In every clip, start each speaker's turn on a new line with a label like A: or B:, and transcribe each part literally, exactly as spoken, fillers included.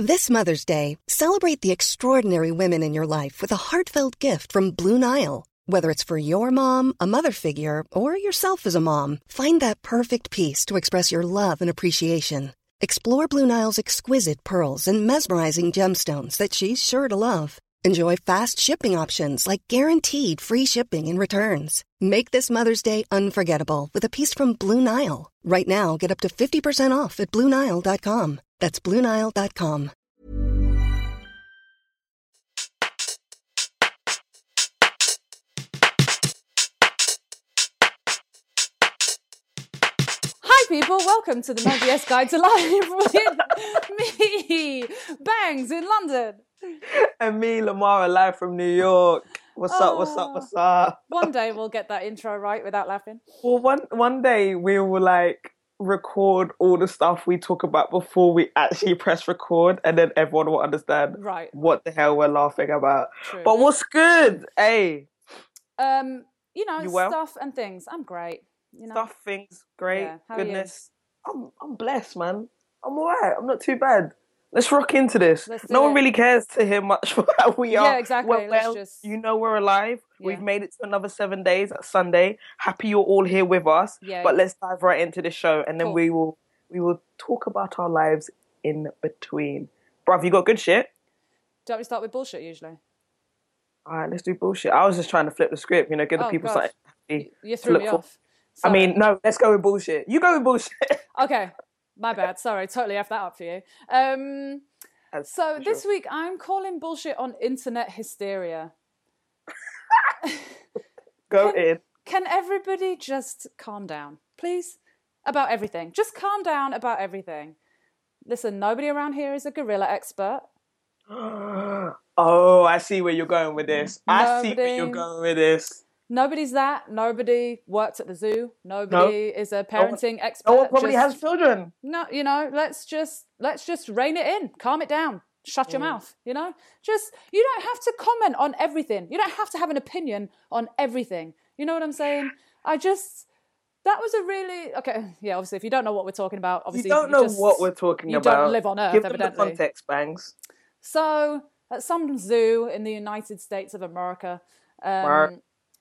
A: This Mother's Day, celebrate the extraordinary women in your life with a heartfelt gift from Blue Nile. Whether it's for your mom, a mother figure, or yourself as a mom, find that perfect piece to express your love and appreciation. Explore Blue Nile's exquisite pearls and mesmerizing gemstones that she's sure to love. Enjoy fast shipping options like guaranteed free shipping and returns. Make this Mother's Day unforgettable with a piece from Blue Nile. Right now, get up to fifty percent off at Blue Nile dot com. That's Blue Nile dot com.
B: Hi people, welcome to the M O B S Guide to Life with me, Bangs in London.
C: And me, Lamara, live from New York. What's
B: oh,
C: up, what's up, what's up?
B: One day we'll get that intro right without laughing.
C: Well, one one day we will like record all the stuff we talk about before we actually press record, and then everyone will understand
B: right.
C: what the hell we're laughing about.
B: True.
C: But what's good? Hey.
B: Um, you know,
C: you well?
B: stuff and things. I'm great. You know?
C: Stuff, things, great.
B: Yeah. How
C: Goodness. I'm I'm blessed, man. I'm alright. I'm not too bad. Let's rock into this. No
B: it.
C: one really cares to hear much about how we are.
B: Yeah, exactly.
C: Well,
B: Let's
C: well,
B: just...
C: you know we're alive.
B: Yeah.
C: We've made it to another seven days. That's Sunday. Happy you're all here with us.
B: Yeah.
C: But let's dive right into the show, and then
B: cool.
C: we will we will talk about our lives in between. Bruv, you got good shit?
B: Don't we start with bullshit usually?
C: All right, let's do bullshit. I was just trying to flip the script, you know, give the
B: oh,
C: people
B: gosh.
C: something happy.
B: You, you threw me
C: for.
B: off.
C: Sorry. I mean, no, let's go with bullshit. You go with bullshit.
B: Okay, my bad. Sorry, totally F that up for you. Um,
C: That's
B: so
C: sure.
B: this week I'm calling bullshit on internet hysteria.
C: Go
B: can,
C: in.
B: Can everybody just calm down, please? About everything. Just calm down about everything. Listen, nobody around here is a gorilla expert.
C: Oh, I see where you're going with this.
B: Nobody,
C: I see where you're going with this.
B: Nobody's that. Nobody works at the zoo. Nobody
C: no.
B: is a parenting
C: no one,
B: expert.
C: No one probably
B: just,
C: has children.
B: No, you know, let's just let's just rein it in. Calm it down. Shut your mm. mouth, you know? Just, you don't have to comment on everything. You don't have to have an opinion on everything. You know what I'm saying? I just, that was a really, okay, yeah, obviously, if you don't know what we're talking about, obviously,
C: you don't
B: you
C: know
B: just,
C: what we're talking
B: you
C: about.
B: You don't live on Earth,
C: Give
B: evidently.
C: Give them the context, Bangs.
B: So, at some zoo in the United States of America, um,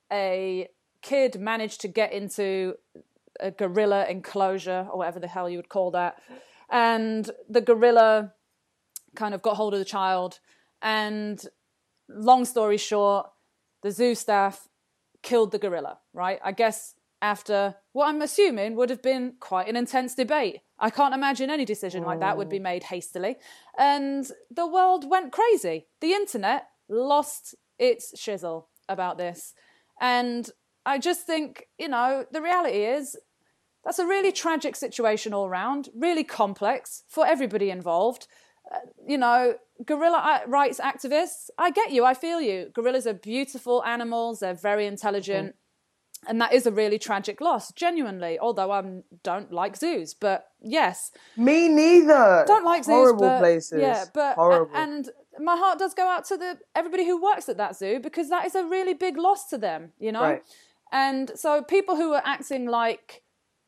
B: a kid managed to get into a gorilla enclosure, or whatever the hell you would call that, and the gorilla kind of got hold of the child, and long story short, the zoo staff killed the gorilla, right? I guess after what I'm assuming would have been quite an intense debate. I can't imagine any decision like that would be made hastily. And the world went crazy. The internet lost its shizzle about this. And I just think, you know, the reality is that's a really tragic situation all around, really complex for everybody involved. Uh, you know, gorilla rights activists, I get you, I feel you. Gorillas are beautiful animals, they're very intelligent, mm-hmm. and that is a really tragic loss, genuinely, although I don't like zoos, but yes.
C: Me neither.
B: Don't like zoos,
C: Horrible
B: but,
C: places.
B: Yeah, but,
C: Horrible.
B: And my heart does go out to the everybody who works at that zoo, because that is a really big loss to them, you know?
C: Right.
B: And so people who are acting like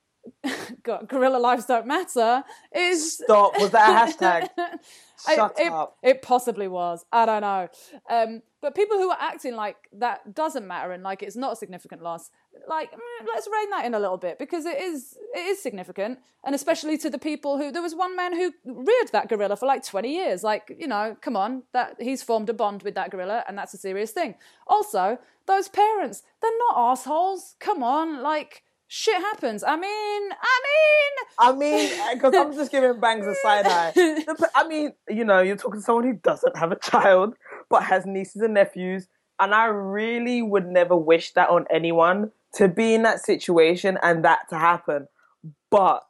B: God, gorilla lives don't matter is...
C: Stop. Was that a hashtag? Shut
B: it,
C: up.
B: It, it possibly was. I don't know. Um, but people who are acting like that doesn't matter and like it's not a significant loss, like, mm, let's rein that in a little bit, because it is it is significant. And especially to the people who... There was one man who reared that gorilla for like twenty years. Like, you know, come on. that He's formed a bond with that gorilla, and that's a serious thing. Also, those parents, they're not assholes. Come on, like... Shit happens. I mean, I mean...
C: I mean, because I'm just giving Bangs a side eye. I mean, you know, you're talking to someone who doesn't have a child, but has nieces and nephews, and I really would never wish that on anyone, to be in that situation and that to happen. But,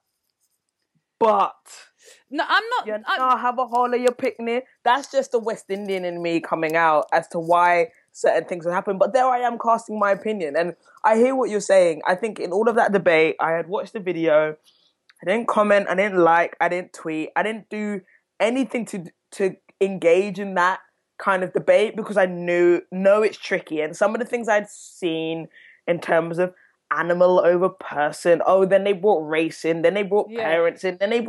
C: but...
B: No, I'm not...
C: You know,
B: I'm...
C: have a hole of your picnic. That's just the West Indian in me coming out as to why certain things would happen. But there I am casting my opinion. And I hear what you're saying. I think in all of that debate, I had watched the video. I didn't comment. I didn't like. I didn't tweet. I didn't do anything to to engage in that kind of debate, because I knew, know it's tricky. And some of the things I'd seen in terms of animal over person. Oh, then they brought race in. Then they brought
B: yeah.
C: parents in. Then they brought...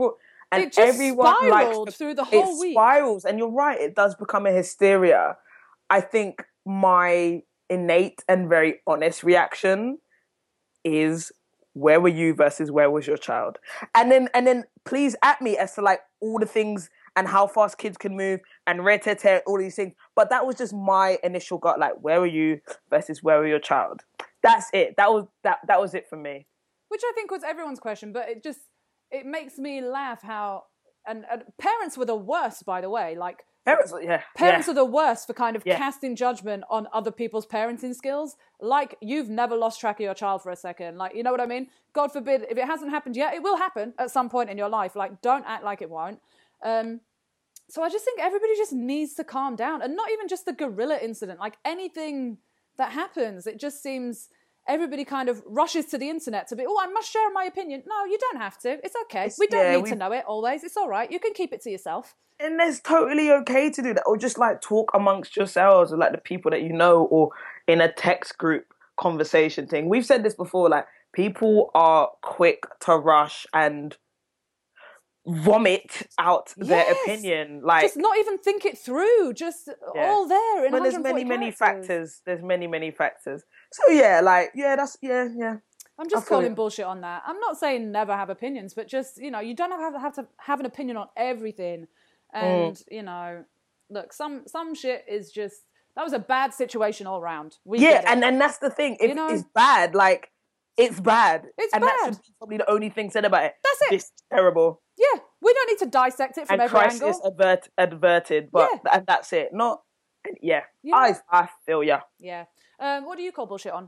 C: And
B: it just
C: everyone
B: spiraled
C: likes,
B: through the whole
C: it
B: week.
C: spirals, and you're right, it does become a hysteria. I think my innate and very honest reaction is, where were you versus where was your child? And then and then please at me as to like all the things and how fast kids can move and red-tete, all these things. But that was just my initial gut, like, where were you versus where were your child? That's it. That was that that was it for me.
B: Which I think was everyone's question, but it just, it makes me laugh how, and, and parents were the worst, by the way, like,
C: Parents, yeah,
B: parents
C: yeah.
B: are the worst for kind of
C: yeah.
B: casting judgment on other people's parenting skills. Like, you've never lost track of your child for a second. Like, you know what I mean? God forbid, if it hasn't happened yet, it will happen at some point in your life. Like, don't act like it won't. Um, so I just think everybody just needs to calm down. And not even just the gorilla incident. Like, anything that happens, it just seems everybody kind of rushes to the internet to be, oh, I must share my opinion. No, you don't have to. It's okay. It's, we don't yeah, need to know it always. It's all right. You can keep it to yourself.
C: And it's totally okay to do that. Or just like talk amongst yourselves or like the people that you know, or in a text group conversation thing. We've said this before, like, people are quick to rush and vomit out yes. their opinion. Like,
B: just not even think it through. Just yeah. all there in
C: but there's many,
B: characters.
C: many factors. There's many, many factors. So yeah, like, yeah, that's, yeah, yeah.
B: I'm just calling it. bullshit on that. I'm not saying never have opinions, but just, you know, you don't have to have, to have an opinion on everything. And, mm. you know, look, some some shit is just, that was a bad situation all around. We
C: yeah, and, and that's the thing. If you know? It's bad, like, it's bad.
B: It's
C: and
B: bad.
C: And that's probably the only thing said about it.
B: That's it.
C: This is terrible.
B: Yeah, we don't need to dissect it from
C: and
B: every
C: crisis
B: angle.
C: Advert, adverted, but
B: yeah.
C: and that's it. Not, yeah,
B: yeah.
C: I, I feel ya.
B: Yeah. Um, what do you call bullshit on?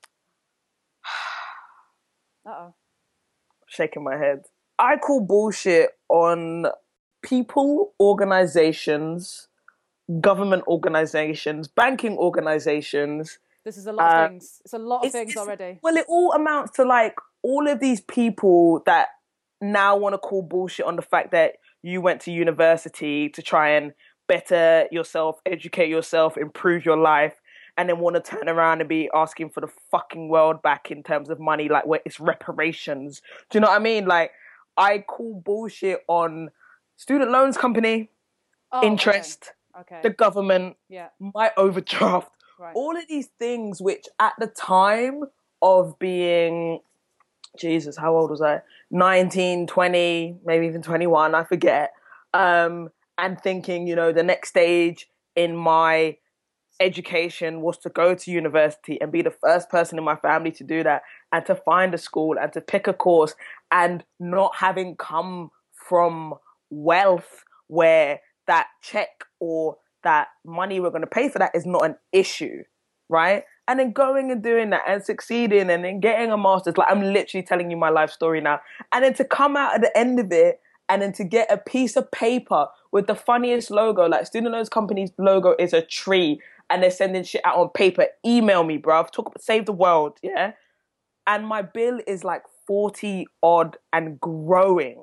B: Uh-oh.
C: Shaking my head. I call bullshit on people, organizations, government organizations, banking organizations.
B: This is a lot
C: uh,
B: of things. It's a lot of
C: it's,
B: things
C: it's,
B: already.
C: Well, it all amounts to like all of these people that now want to call bullshit on the fact that you went to university to try and better yourself, educate yourself, improve your life, and then want to turn around and be asking for the fucking world back in terms of money, like where it's reparations. Do you know what I mean? Like, I call bullshit on student loans company,
B: oh,
C: interest,
B: okay. Okay.
C: the government,
B: yeah.
C: my overdraft,
B: right.
C: all of these things which at the time of being, Jesus, how old was I? nineteen, twenty, maybe even twenty-one, I forget. Um, and thinking, you know, the next stage in my education was to go to university and be the first person in my family to do that, and to find a school and to pick a course, and not having come from wealth where that check or that money we're going to pay for that is not an issue, right? And then going and doing that and succeeding and then getting a master's. Like, I'm literally telling you my life story now. And then to come out at the end of it and then to get a piece of paper with the funniest logo, like student loans company's logo is a tree, and they're sending shit out on paper. Email me, bruv. Talk, save the world, yeah? And my bill is like forty odd and growing.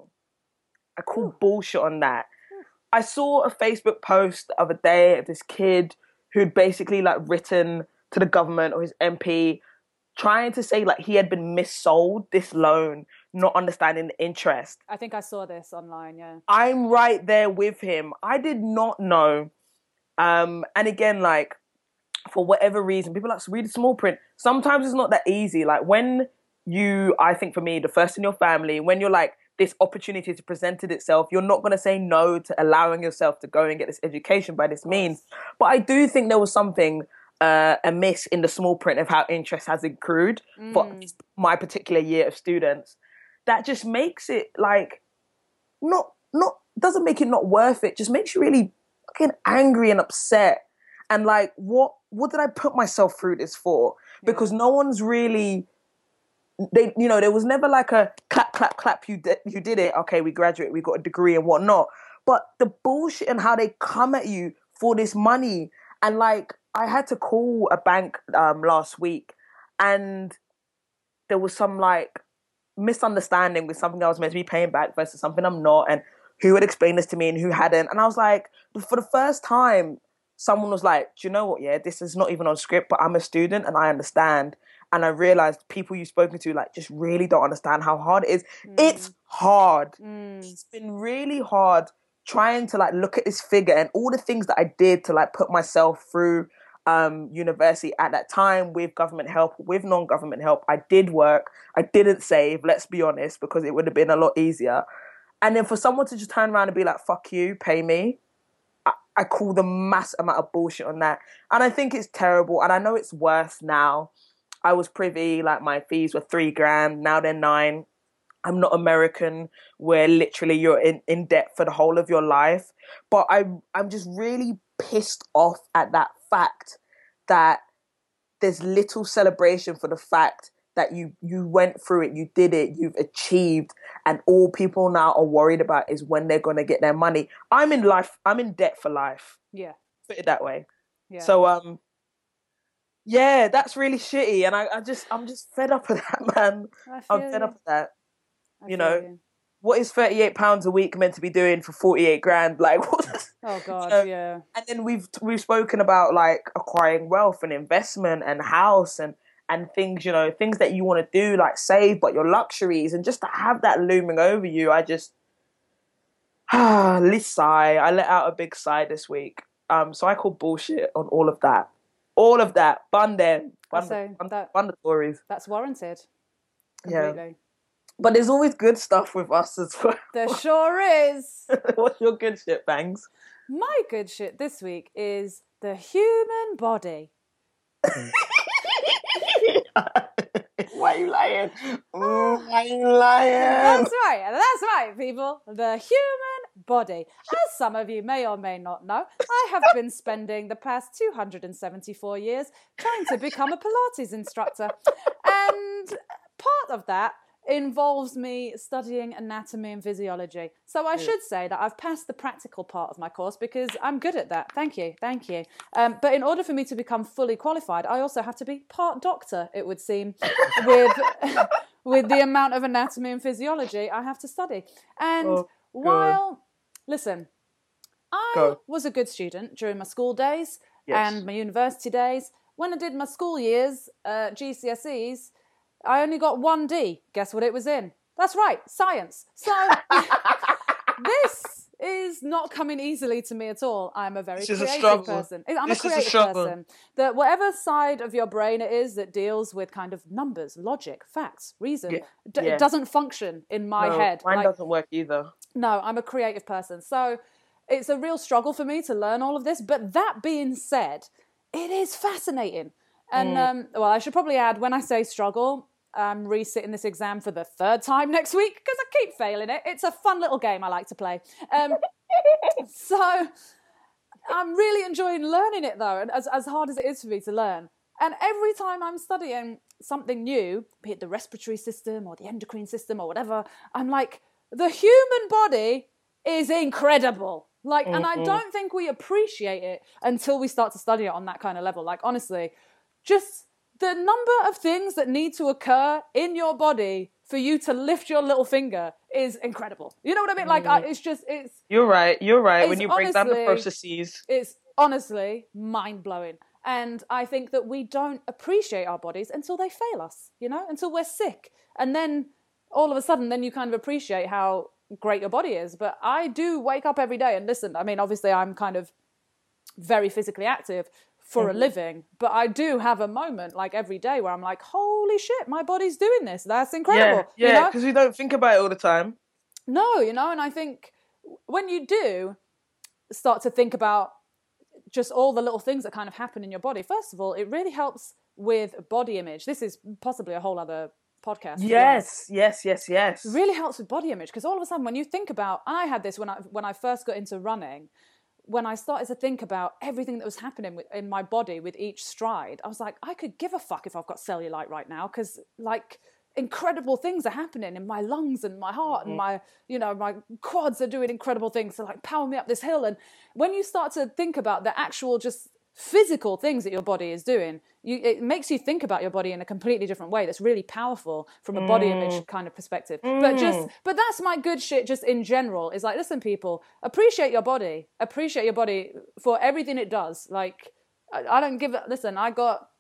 C: I call Ooh. bullshit on that. I saw a Facebook post the other day of this kid who'd basically like written to the government or his M P trying to say like he had been missold this loan, not understanding the interest.
B: I think I saw this online, yeah.
C: I'm right there with him. I did not know. Um, and again, like, for whatever reason, people like to read the small print. Sometimes it's not that easy. Like, when you, I think for me, the first in your family, when you're like, this opportunity to presented itself, you're not going to say no to allowing yourself to go and get this education by this means. But I do think there was something uh, amiss in the small print of how interest has accrued mm. for my particular year of students. That just makes it like, not, not, doesn't make it not worth it, just makes you really fucking angry and upset. And like, what, what did I put myself through this for? Yeah. Because no one's really, they, you know, there was never like a clap, clap, clap, you did, you did it. Okay, we graduate, we got a degree and whatnot. But the bullshit and how they come at you for this money. And like, I had to call a bank um, last week, and there was some like misunderstanding with something I was meant to be paying back versus something I'm not, and who had explained this to me and who hadn't. And I was like, for the first time, someone was like, do you know what? Yeah, this is not even on script, but I'm a student and I understand. and I realized people you've spoken to like just really don't understand how hard it is. Mm. It's hard. Mm. It's been really hard trying to like look at this figure and all the things that I did to like put myself through um, university at that time with government help, with non-government help. I did work. I didn't save, let's be honest, because it would have been a lot easier. And then for someone to just turn around and be like, fuck you, pay me, I, I call the mass amount of bullshit on that. And I think it's terrible. And I know it's worse now. I was privy, like my fees were three grand, now they're nine. I'm not American, where literally you're in, in debt for the whole of your life. But I, I'm just really pissed off at that fact that there's little celebration for the fact that you, you went through it, you did it, you've achieved, and all people now are worried about is when they're going to get their money. I'm in life, I'm in debt for life.
B: Yeah.
C: Put it that way.
B: Yeah.
C: So, um, yeah, that's really shitty. And I, I just, I'm just fed up of that, man. I'm fed
B: you.
C: up of that.
B: I
C: You know,
B: you.
C: What is thirty-eight pounds a week meant to be doing for forty-eight grand? Like, what?
B: Oh God,
C: you know?
B: yeah.
C: And then we've we've spoken about like acquiring wealth and investment and house and and things, you know, things that you want to do, like save, but your luxuries, and just to have that looming over you, I just ah, this sigh. I let out a big sigh this week. Um, so I call bullshit on all of that, all of that. Bun them, bun,
B: So
C: bun,
B: that-
C: bun the Tories.
B: That's warranted.
C: Yeah.
B: Completely.
C: But there's always good stuff with us as well.
B: There sure is.
C: What's your good shit, Bangs?
B: My good shit this week is the human body.
C: Why are you lying? Oh, why are you lying?
B: That's right. That's right, people. The human body. As some of you may or may not know, I have been spending the past two hundred seventy-four years trying to become a Pilates instructor. And part of that involves me studying anatomy and physiology. So I should say that I've passed the practical part of my course because I'm good at that. Thank you. Thank you. Um, but in order for me to become fully qualified, I also have to be part doctor, it would seem, with with the amount of anatomy and physiology I have to study. And
C: Oh,
B: while, listen, I
C: Go.
B: was a good student during my school days
C: Yes.
B: and my university days. When I did my school years, uh, G C S Es, I only got one D. Guess what it was in? That's right, science. So this is not coming easily to me at all. I'm a very
C: This is a
B: creative
C: struggle.
B: person. I'm
C: This
B: a
C: is a
B: creative
C: struggle.
B: person. That whatever side of your brain it is that deals with kind of numbers, logic, facts, reason,
C: Yeah.
B: d-
C: Yeah.
B: it doesn't function in my
C: No,
B: head.
C: Mine
B: Like,
C: doesn't work either.
B: no, I'm a creative person. So it's a real struggle for me to learn all of this. But that being said, it is fascinating. And,
C: Mm.
B: um, well, I should probably add, when I say struggle, I'm resitting this exam for the third time next week because I keep failing it. It's a fun little game I like to play. Um, so I'm really enjoying learning it, though, and as, as hard as it is for me to learn. And every time I'm studying something new, be it the respiratory system or the endocrine system or whatever, I'm like, the human body is incredible. Like, and I don't think we appreciate it until we start to study it on that kind of level. Like, honestly, just the number of things that need to occur in your body for you to lift your little finger is incredible. You know what I mean? Like, I, it's just, it's,
C: You're right. You're right.
B: It's
C: When you break down the
B: honestly-
C: processes.
B: it's honestly mind-blowing. And I think that we don't appreciate our bodies until they fail us, you know, until we're sick. And then all of a sudden, then you kind of appreciate how great your body is. But I do wake up every day and listen. I mean, obviously, I'm kind of very physically active for
C: Mm-hmm.
B: a living, but I do have a moment like every day where I'm like, holy shit, my body's doing this. That's incredible.
C: Yeah,
B: you
C: yeah,
B: know?
C: because we don't think about it all the time.
B: No, you know, and I think when you do start to think about just all the little things that kind of happen in your body, first of all, it really helps with body image. This is possibly a whole other podcast. to be honest.
C: Yes, yes, yes, yes.
B: It really helps with body image because all of a sudden when you think about, I had this when I when I first got into running, when I started to think about everything that was happening with, in my body with each stride, I was like, I could give a fuck if I've got cellulite right now because like incredible things are happening in my lungs and my heart and my, you know, my quads are doing incredible things to like power me up this hill. And when you start to think about the actual just physical things that your body is doing, you, it makes you think about your body in a completely different way that's really powerful from a body image kind of perspective. But just, but that's my good shit just in general is like, listen, people, appreciate your body, appreciate your body for everything it does. Like, I, I don't give it, listen, I got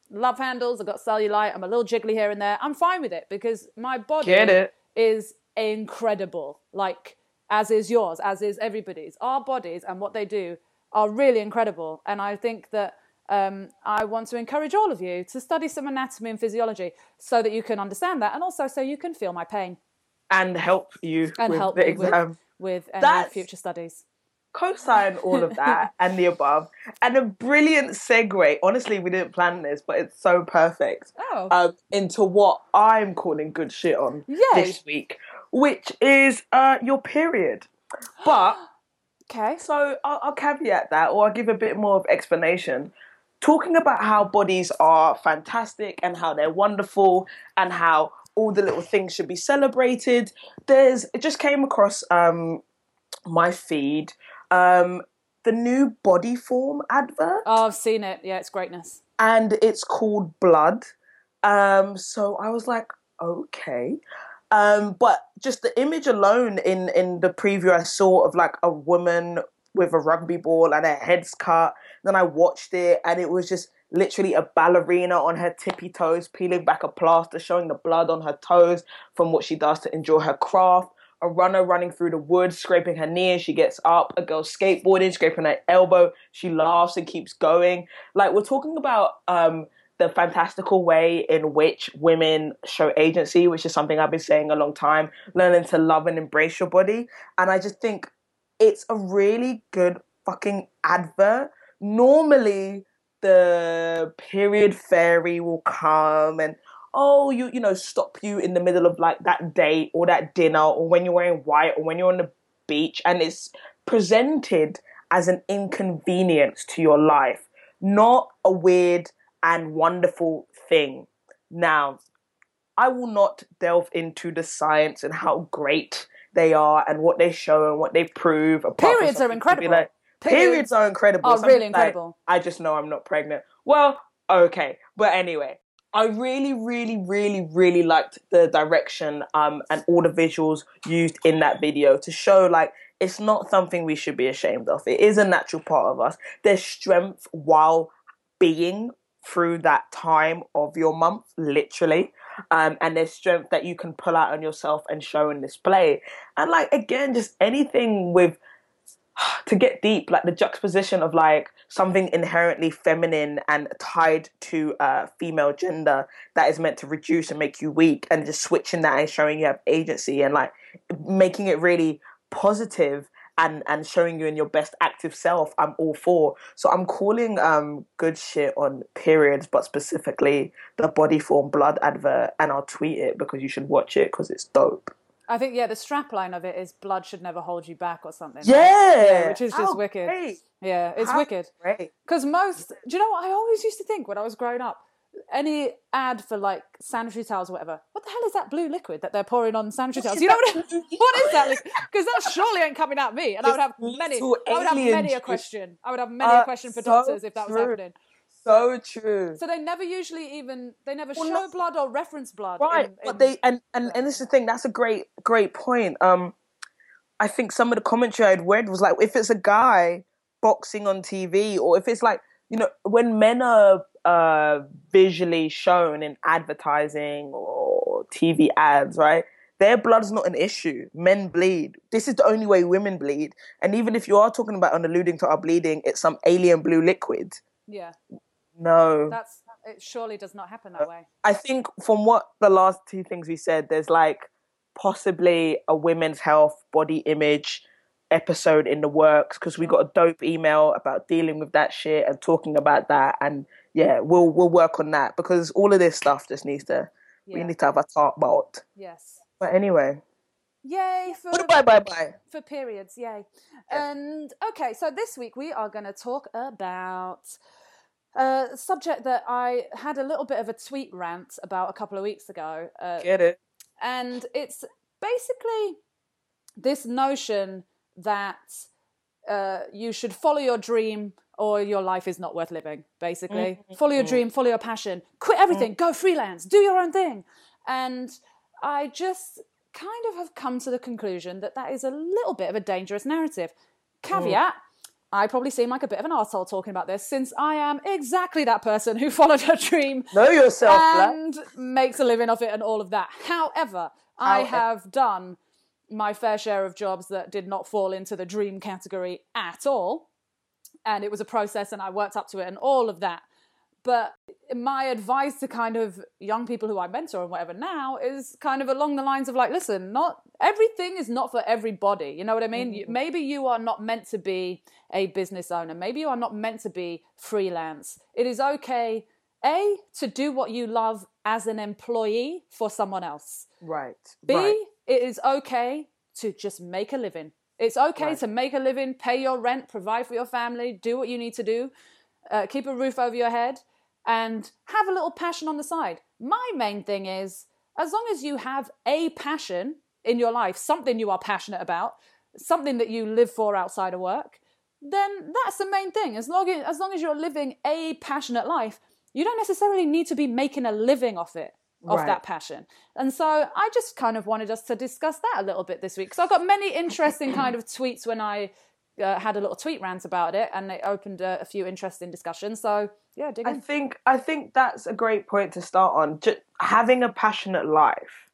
B: love handles, I've got cellulite, I'm a little jiggly here and there. I'm fine with it because my body
C: Get it.
B: is incredible. Like, as is yours, as is everybody's. Our bodies and what they do are really incredible. And I think that um, I want to encourage all of you to study some anatomy and physiology so that you can understand that, and also so you can feel my pain.
C: And help you
B: and
C: with
B: help
C: the
B: me
C: exam.
B: with, with any
C: That's-
B: future studies.
C: Co-sign all of that and the above. And a brilliant segue. Honestly, we didn't plan this, but it's so perfect.
B: Oh.
C: Um, into what I'm calling good shit on
B: Yay.
C: this week, which is uh, your period. But,
B: Okay.
C: so I'll, I'll caveat that, or I'll give a bit more of explanation. Talking about how bodies are fantastic and how they're wonderful and how all the little things should be celebrated. There's, it just came across um, my feed. Um, the new Body Form advert.
B: Oh, I've seen it. Yeah, it's greatness.
C: And it's called Blood. Um, so I was like, okay. Um, but just the image alone in, in the preview I saw of like a woman with a rugby ball and her head's cut. Then I watched it and it was just literally a ballerina on her tippy toes, peeling back a plaster, showing the blood on her toes from what she does to enjoy her craft. A runner running through the woods, scraping her knee as she gets up. A girl skateboarding, scraping her elbow. She laughs and keeps going. Like, we're talking about um, the fantastical way in which women show agency, which is something I've been saying a long time. Learning to love and embrace your body. And I just think it's a really good fucking advert. Normally, the period fairy will come and oh, you you know, stop you in the middle of like that date or that dinner or when you're wearing white or when you're on the beach, and it's presented as an inconvenience to your life, not a weird and wonderful thing. Now, I will not delve into the science and how great they are and what they show and what they prove.
B: Periods are incredible.
C: Like, periods, periods are incredible.
B: Are
C: Something
B: really incredible.
C: Like, I just know I'm not pregnant. Well, okay. But anyway, I really, really, really, really liked the direction um, and all the visuals used in that video to show, like, it's not something we should be ashamed of. It is a natural part of us. There's strength while being through that time of your month, literally. Um, and there's strength that you can pull out on yourself and show and display. And, like, again, just anything with, to get deep, like the juxtaposition of like something inherently feminine and tied to uh, female gender that is meant to reduce and make you weak, and just switching that and showing you have agency and like making it really positive and, and showing you in your best active self, I'm all for. So I'm calling um, good shit on periods, but specifically the Body Form Blood advert, and I'll tweet it because you should watch it because it's dope.
B: I think, yeah, the strapline of it is blood should never hold you back or something.
C: Yeah.
B: Right? Yeah, which is just
C: How
B: wicked.
C: great.
B: Yeah, it's
C: How
B: wicked.
C: Great.
B: Because most, do you know what I always used to think when I was growing up? Any ad for like sanitary towels or whatever, what the hell is that blue liquid that they're pouring on sanitary towels? You know what, what is that? Because that surely ain't coming at me. And I would have many, I would have many a question. I would have many
C: uh,
B: a question for
C: so
B: doctors if that was
C: true.
B: happening.
C: So true.
B: So they never usually even, they never
C: Well,
B: show
C: not,
B: blood or reference blood.
C: Right,
B: in, in,
C: but they, and, and, and this is the thing, that's a great, great point. Um, I think some of the commentary I'd read was like, if it's a guy boxing on T V, or if it's like, you know, when men are uh, visually shown in advertising or T V ads, right? Their blood's not an issue. Men bleed. This is the only way women bleed. And even if you are talking about and alluding to our bleeding, it's some alien blue liquid.
B: Yeah.
C: No.
B: That's, it surely does not happen that way.
C: I think from what the last two things we said, there's like possibly a women's health, body image episode in the works, because we got a dope email about dealing with that shit and talking about that. And yeah, we'll we'll work on that, because all of this stuff just needs to, yeah. we need to have a talk about.
B: Yes.
C: But anyway.
B: Yay for
C: bye bye bye
B: for periods, yay.
C: Yeah.
B: And okay, so this week we are going to talk about a subject that I had a little bit of a tweet rant about a couple of weeks ago. Uh,
C: Get it?
B: And it's basically this notion that uh, you should follow your dream or your life is not worth living, basically. Mm-hmm. Follow your dream, follow your passion, quit everything, mm-hmm. go freelance, do your own thing. And I just kind of have come to the conclusion that that is a little bit of a dangerous narrative. Caveat, mm. I probably seem like a bit of an arsehole talking about this, since I am exactly that person who followed her dream.
C: Know yourself,
B: and
C: Black.
B: makes a living off it and all of that. However, I have done my fair share of jobs that did not fall into the dream category at all. And it was a process and I worked up to it and all of that. But my advice to kind of young people who I mentor and whatever now is kind of along the lines of like, listen, not everything is not for everybody. You know what I mean? Mm-hmm. Maybe you are not meant to be a business owner. Maybe you are not meant to be freelance. It is okay, A, to do what you love as an employee for someone else.
C: Right.
B: B,
C: right.
B: it is okay to just make a living. It's okay right. to make a living, pay your rent, provide for your family, do what you need to do, uh, keep a roof over your head, and have a little passion on the side. My main thing is, as long as you have a passion in your life, something you are passionate about, something that you live for outside of work, then that's the main thing. As long as, as long as you're living a passionate life, you don't necessarily need to be making a living off it, off right. that passion. And so I just kind of wanted us to discuss that a little bit this week. So I got many interesting kind of tweets when I uh, had a little tweet rant about it, and it opened a, a few interesting discussions. So yeah, dig in.
C: I think I think that's a great point to start on. Just having a passionate life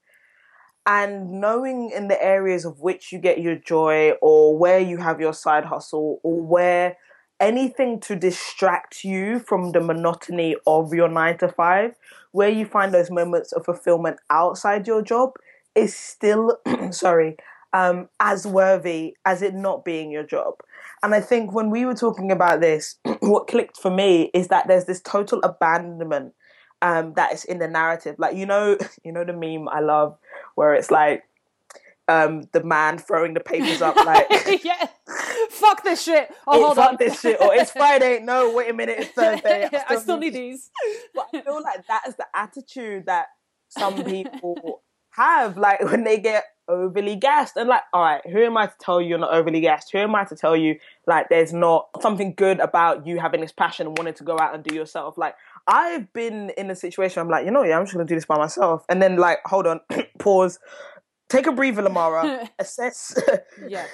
C: and knowing in the areas of which you get your joy, or where you have your side hustle, or where anything to distract you from the monotony of your nine to five, where you find those moments of fulfillment outside your job, is still, sorry, um, as worthy as it not being your job. And I think when we were talking about this, what clicked for me is that there's this total abandonment um, that is in the narrative. Like, you know, you know the meme I love where it's like, um, the man throwing the papers up like...
B: yeah, fuck this shit. Oh, hold
C: fuck
B: on.
C: this shit. Or it's Friday. No, wait a minute, it's Thursday.
B: yeah, I still, I still need these.
C: But I feel like that is the attitude that some people have, like when they get overly gassed. And like, all right, who am I to tell you you're not overly gassed? Who am I to tell you like there's not something good about you having this passion and wanting to go out and do yourself? Like, I've been in a situation where I'm like, you know, yeah, I'm just going to do this by myself. And then like, hold on, pause. Take a breather, Lamara, assess,
B: yeah.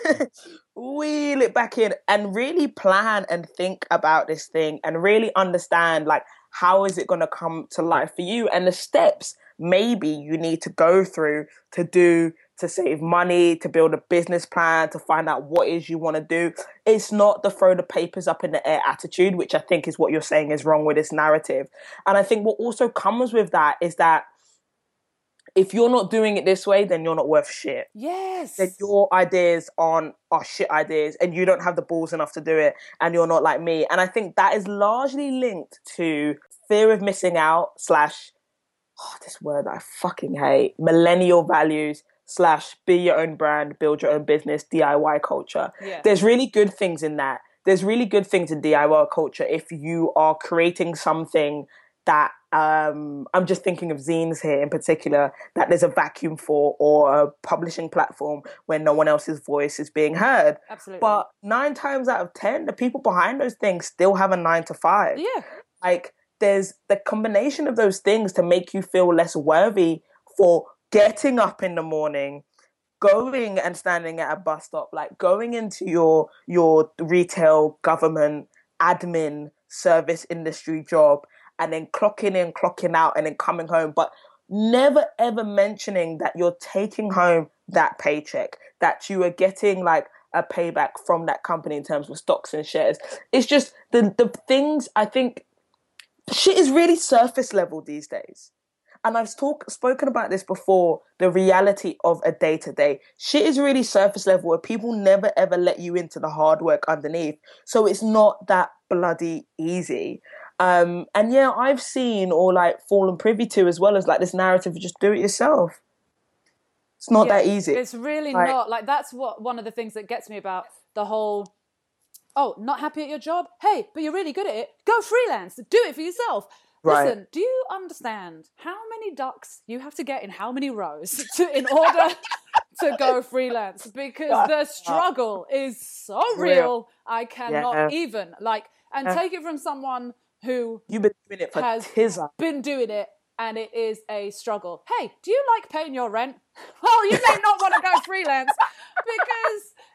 C: wheel it back in and really plan and think about this thing and really understand, like, how is it going to come to life for you and the steps maybe you need to go through to do, to save money, to build a business plan, to find out what it is you want to do. It's not the throw the papers up in the air attitude, which I think is what you're saying is wrong with this narrative. And I think what also comes with that is that if you're not doing it this way, then you're not worth shit.
B: Yes.
C: Then your ideas aren't are shit ideas and you don't have the balls enough to do it and you're not like me. And I think that is largely linked to fear of missing out slash, oh, this word I fucking hate, millennial values slash be your own brand, build your own business, D I Y culture.
B: Yeah.
C: There's really good things in that. There's really good things in D I Y culture if you are creating something that um, I'm just thinking of zines here in particular that there's a vacuum for, or a publishing platform where no one else's voice is being heard.
B: Absolutely.
C: But nine times out of ten, the people behind those things still have a nine to five.
B: Yeah.
C: Like there's the combination of those things to make you feel less worthy for getting up in the morning, going and standing at a bus stop, like going into your your retail, government, admin, service industry job, and then clocking in, clocking out, and then coming home, but never ever mentioning that you're taking home that paycheck, that you are getting like a payback from that company in terms of stocks and shares. It's just the the things, I think, shit is really surface level these days. And I've talk, spoken about this before, the reality of a day-to-day. Shit is really surface level where people never ever let you into the hard work underneath. So it's not that bloody easy. Um, and yeah, I've seen or like fallen privy to as well as like this narrative of just do it yourself. It's not
B: yeah,
C: that easy.
B: It's really
C: like,
B: not. Like that's what one of the things that gets me about the whole, oh, not happy at your job? Hey, but you're really good at it. Go freelance. Do it for yourself.
C: Right.
B: Listen, do you understand how many ducks you have to get in how many rows to, in order to go freelance? Because the struggle is so real, real. I cannot yeah. even like, and yeah. take it from someone who
C: You've been doing it for
B: has
C: tizza.
B: been doing it, and it is a struggle. Hey, do you like paying your rent? Well, you may not want to go freelance because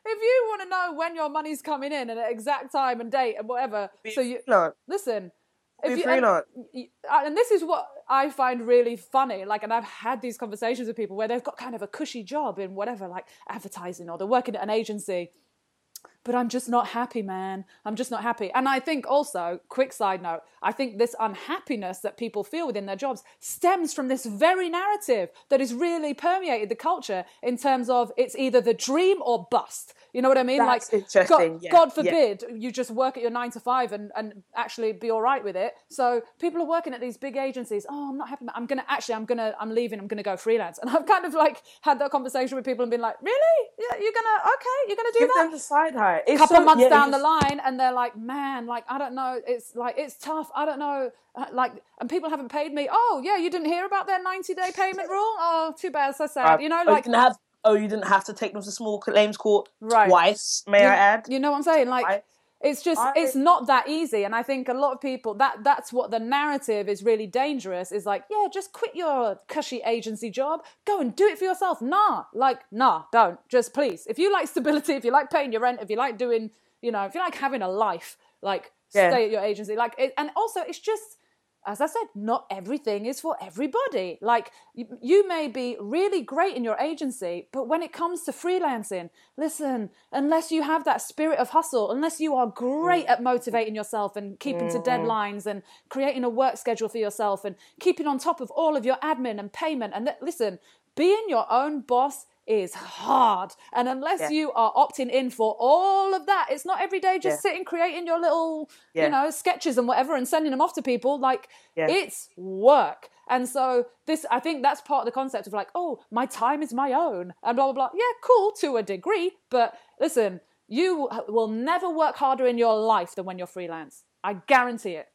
B: if you want to know when your money's coming in and at exact time and date and whatever,
C: Be
B: so you
C: freelance.
B: listen.
C: Be
B: If you,
C: freelance.
B: and, and this is what I find really funny. Like, and I've had these conversations with people where they've got kind of a cushy job in whatever, like advertising, or they're working at an agency. But I'm just not happy, man. I'm just not happy. And I think also, quick side note, I think this unhappiness that people feel within their jobs stems from this very narrative that has really permeated the culture in terms of it's either the dream or bust. You know what I mean?
C: That's
B: like,
C: interesting.
B: God,
C: Yeah.
B: God forbid yeah. you just work at your nine to five and, and actually be all right with it. So people are working at these big agencies. Oh, I'm not happy. I'm going to actually, I'm going to, I'm leaving. I'm going to go freelance. And I've kind of like had that conversation with people and been like, really? Yeah, you're going to, okay, you're going to do
C: Give
B: that?
C: them the side high.
B: A couple so, months yeah, down the line, and they're like, man, like, I don't know. It's like, it's tough. I don't know. Like, and people haven't paid me. Oh, yeah, you didn't hear about their ninety day payment rule? Oh, too bad. So sad. Uh, you know,
C: like.
B: Oh, you
C: didn't have, oh, you didn't have to take them to small claims court
B: right.
C: twice, may
B: you,
C: I add?
B: You know what I'm saying? Like, I, it's just, I, it's not that easy. And I think a lot of people, that that's what the narrative is really dangerous, is like, yeah, just quit your cushy agency job. Go and do it for yourself. Nah, like, nah, don't. Just please. If you like stability, if you like paying your rent, if you like doing, you know, if you like having a life, like, yeah. stay at your agency. Like, it, and also, it's just, as I said, not everything is for everybody. Like, you, you may be really great in your agency, but when it comes to freelancing, listen, unless you have that spirit of hustle, unless you are great mm. at motivating yourself and keeping mm. to deadlines and creating a work schedule for yourself and keeping on top of all of your admin and payment, and th- listen, being your own boss is hard. And unless yeah. you are opting in for all of that, it's not every day just yeah. sitting creating your little, yeah. you know, sketches and whatever and sending them off to people. Like, yeah. it's work. And so this, I think that's part of the concept of like, oh, my time is my own and blah, blah, blah. Yeah, cool to a degree. But listen, you will never work harder in your life than when you're freelance. I guarantee it.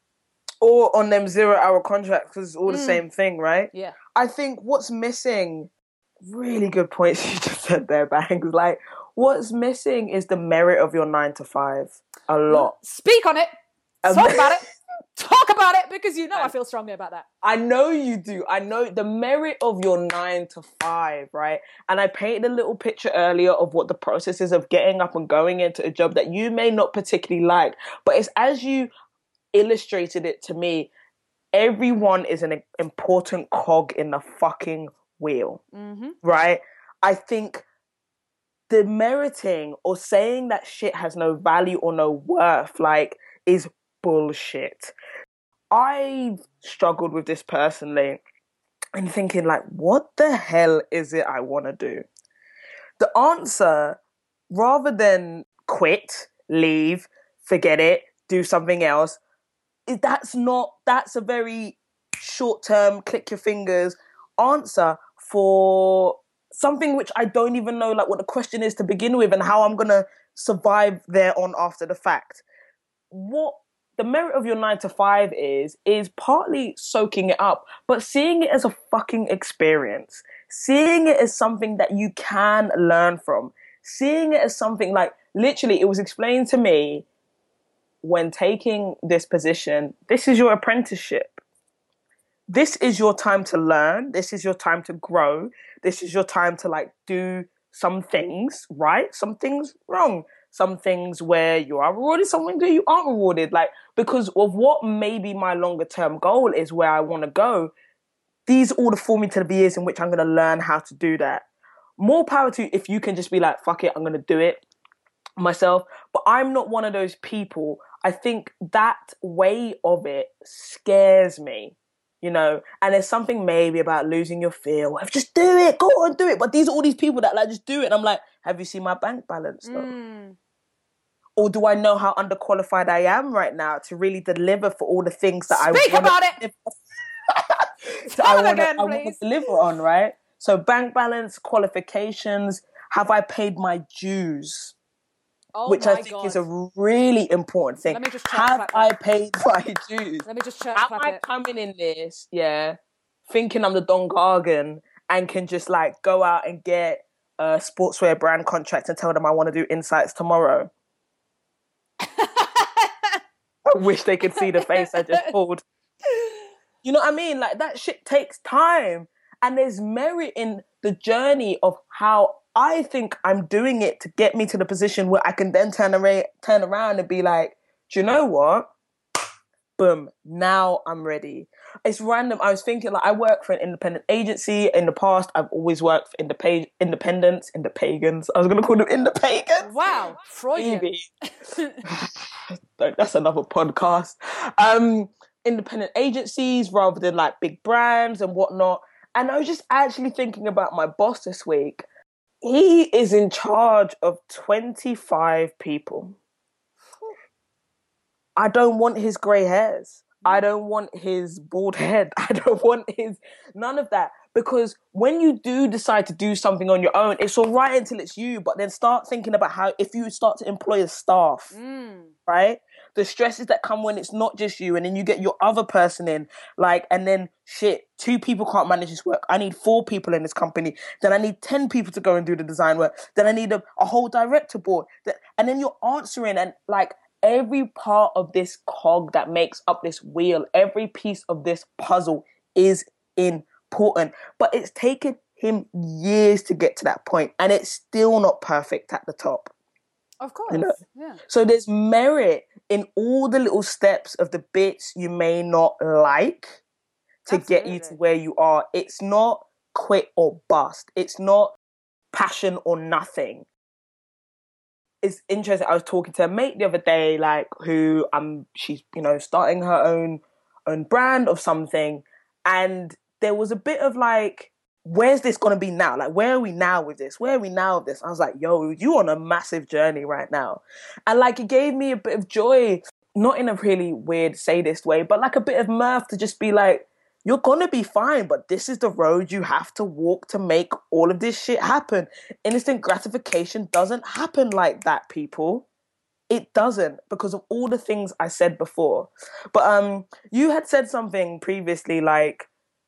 C: Or on them zero hour contracts, because it's all the mm. same thing, right?
B: Yeah.
C: I think what's missing, really good points you just said there, Bangs. Like, what's missing is the merit of your nine to five. A lot.
B: Speak on it. Um, Talk about it. Talk about it, because you know I feel strongly about that.
C: I know you do. I know the merit of your nine to five, right? And I painted a little picture earlier of what the process is of getting up and going into a job that you may not particularly like. But it's as you illustrated it to me, everyone is an important cog in the fucking wheel,
B: mm-hmm.
C: right? I think the meriting or saying that shit has no value or no worth, like, is bullshit. I've struggled with this personally and thinking, like, what the hell is it I want to do? The answer, rather than quit, leave, forget it, do something else, is that's not, that's a very short-term, click your fingers answer for something which I don't even know, like, what the question is to begin with and how I'm going to survive there on after the fact. What the merit of your nine to five is, is partly soaking it up, but seeing it as a fucking experience, seeing it as something that you can learn from, seeing it as something like, literally, it was explained to me when taking this position, this is your apprenticeship. This is your time to learn. This is your time to grow. This is your time to, like, do some things right, some things wrong, some things where you are rewarded, some things where you aren't rewarded. Like, because of what maybe my longer term goal is, where I want to go, these are all the formative years in which I'm going to learn how to do that. More power to you if you can just be like, fuck it, I'm going to do it myself. But I'm not one of those people. I think that way of it scares me. You know, and there's something maybe about losing your fear. Well, just do it, go on, do it. But these are all these people that, like, just do it. And I'm like, have you seen my bank balance though?
B: Mm.
C: Or do I know how underqualified I am right now to really deliver for all the things that
B: Speak
C: I want
B: about it.
C: so I want to deliver on, right? So bank balance, qualifications, have I paid my dues?
B: Oh
C: which
B: my
C: I think
B: God.
C: is a really important thing.
B: Let me just
C: have I paid my dues?
B: Let me just check.
C: Am I coming in this, yeah, thinking I'm the Don Gargan and can just, like, go out and get a sportswear brand contract and tell them I want to do insights tomorrow? I wish they could see the face I just pulled. You know what I mean? Like, that shit takes time. And there's merit in the journey of how I think I'm doing it to get me to the position where I can then turn around, turn around and be like, do you know what? Boom, now I'm ready. It's random. I was thinking, like, I work for an independent agency. In the past, I've always worked for indep- independents, independents. I was going to call them indepagans.
B: Wow, Freudian.
C: That's another podcast. Um, independent agencies rather than like big brands and whatnot. And I was just actually thinking about my boss this week. He is in charge of twenty-five people. I don't want his grey hairs. I don't want his bald head. I don't want his, none of that. Because when you do decide to do something on your own, it's all right until it's you, but then start thinking about how, if you start to employ a staff, mm. right? The stresses that come when it's not just you, and then you get your other person in, like, and then shit, two people can't manage this work. I need four people in this company. Then I need ten people to go and do the design work. Then I need a, a whole director board. And then you're answering, and like, every part of this cog that makes up this wheel, every piece of this puzzle is important. But it's taken him years to get to that point, and it's still not perfect at the top.
B: Of course,
C: you know?
B: Yeah.
C: So there's merit in all the little steps of the bits you may not like to Absolutely. Get you to where you are. It's not quit or bust. It's not passion or nothing. It's interesting. I was talking to a mate the other day, like, who um she's, you know, starting her own own brand of something, and there was a bit of like, where's this gonna be now? Like, where are we now with this? Where are we now with this? I was like, yo, you on a massive journey right now. And like, it gave me a bit of joy, not in a really weird sadist way, but like a bit of mirth to just be like, you're gonna be fine, but this is the road you have to walk to make all of this shit happen. Instant gratification doesn't happen like that, people. It doesn't, because of all the things I said before. But um, you had said something previously, like,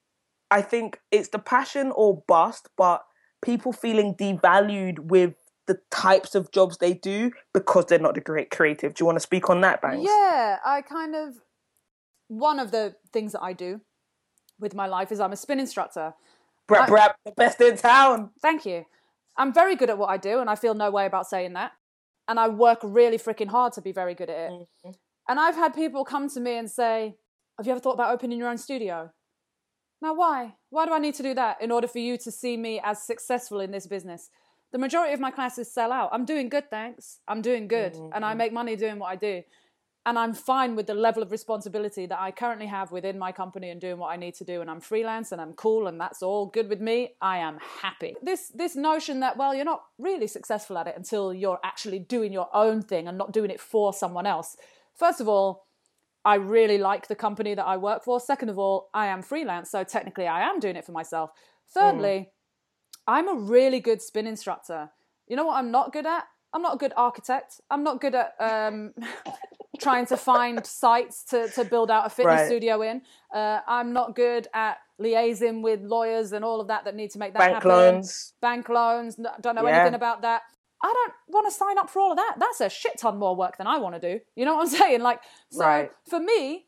C: I think it's the passion or bust, but people feeling devalued with the types of jobs they do because they're not the great creative. Do you want to speak on that, Banks?
B: Yeah, I kind of... One of the things that I do with my life is I'm a spin instructor.
C: Brap, brap, the best in town.
B: Thank you. I'm very good at what I do, and I feel no way about saying that. And I work really freaking hard to be very good at it. Mm-hmm. And I've had people come to me and say, have you ever thought about opening your own studio? Now, why? Why do I need to do that in order for you to see me as successful in this business? The majority of my classes sell out. I'm doing good, thanks. I'm doing good. Mm-hmm. And I make money doing what I do. And I'm fine with the level of responsibility that I currently have within my company and doing what I need to do. And I'm freelance and I'm cool and that's all good with me. I am happy. This this notion that, well, you're not really successful at it until you're actually doing your own thing and not doing it for someone else. First of all, I really like the company that I work for. Second of all, I am freelance, so technically I am doing it for myself. Thirdly, mm. I'm a really good spin instructor. You know what I'm not good at? I'm not a good architect. I'm not good at um, trying to find sites to, to build out a fitness right. studio in. Uh, I'm not good at liaising with lawyers and all of that that need to make that
C: Bank
B: happen.
C: Bank loans.
B: Bank loans. Don't know
C: yeah.
B: anything about that. I don't want to sign up for all of that. That's a shit ton more work than I want to do. You know what I'm saying? Like, so
C: right.
B: for me,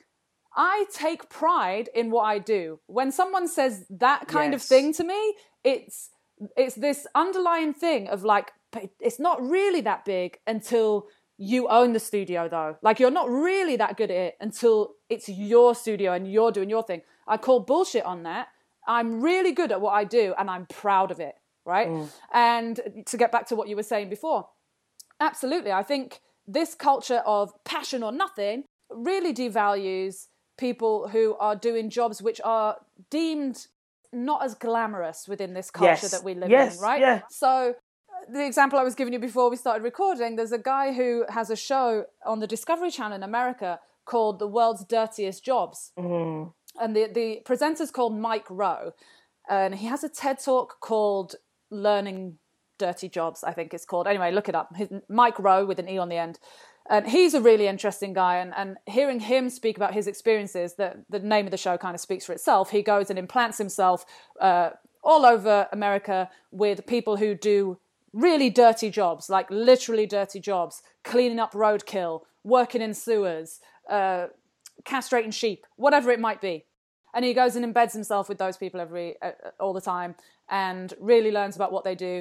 B: I take pride in what I do. When someone says that kind yes. of thing to me, it's it's this underlying thing of like, but it's not really that big until you own the studio, though. Like, you're not really that good at it until it's your studio and you're doing your thing. I call bullshit on that. I'm really good at what I do and I'm proud of it, right? Mm. And to get back to what you were saying before, absolutely. I think this culture of passion or nothing really devalues people who are doing jobs which are deemed not as glamorous within this culture
C: yes.
B: that we live
C: yes.
B: in, right?
C: Yeah.
B: So the example I was giving you before we started recording, there's a guy who has a show on the Discovery Channel in America called The World's Dirtiest Jobs. Mm. And the, the presenter's called Mike Rowe. And he has a TED Talk called Learning Dirty Jobs, I think it's called. Anyway, look it up. His, Mike Rowe with an E on the end. And he's a really interesting guy. And, and hearing him speak about his experiences, the, the name of the show kind of speaks for itself. He goes and implants himself uh, all over America with people who do really dirty jobs, like literally dirty jobs, cleaning up roadkill, working in sewers, uh, castrating sheep, whatever it might be. And he goes and embeds himself with those people every uh, all the time and really learns about what they do.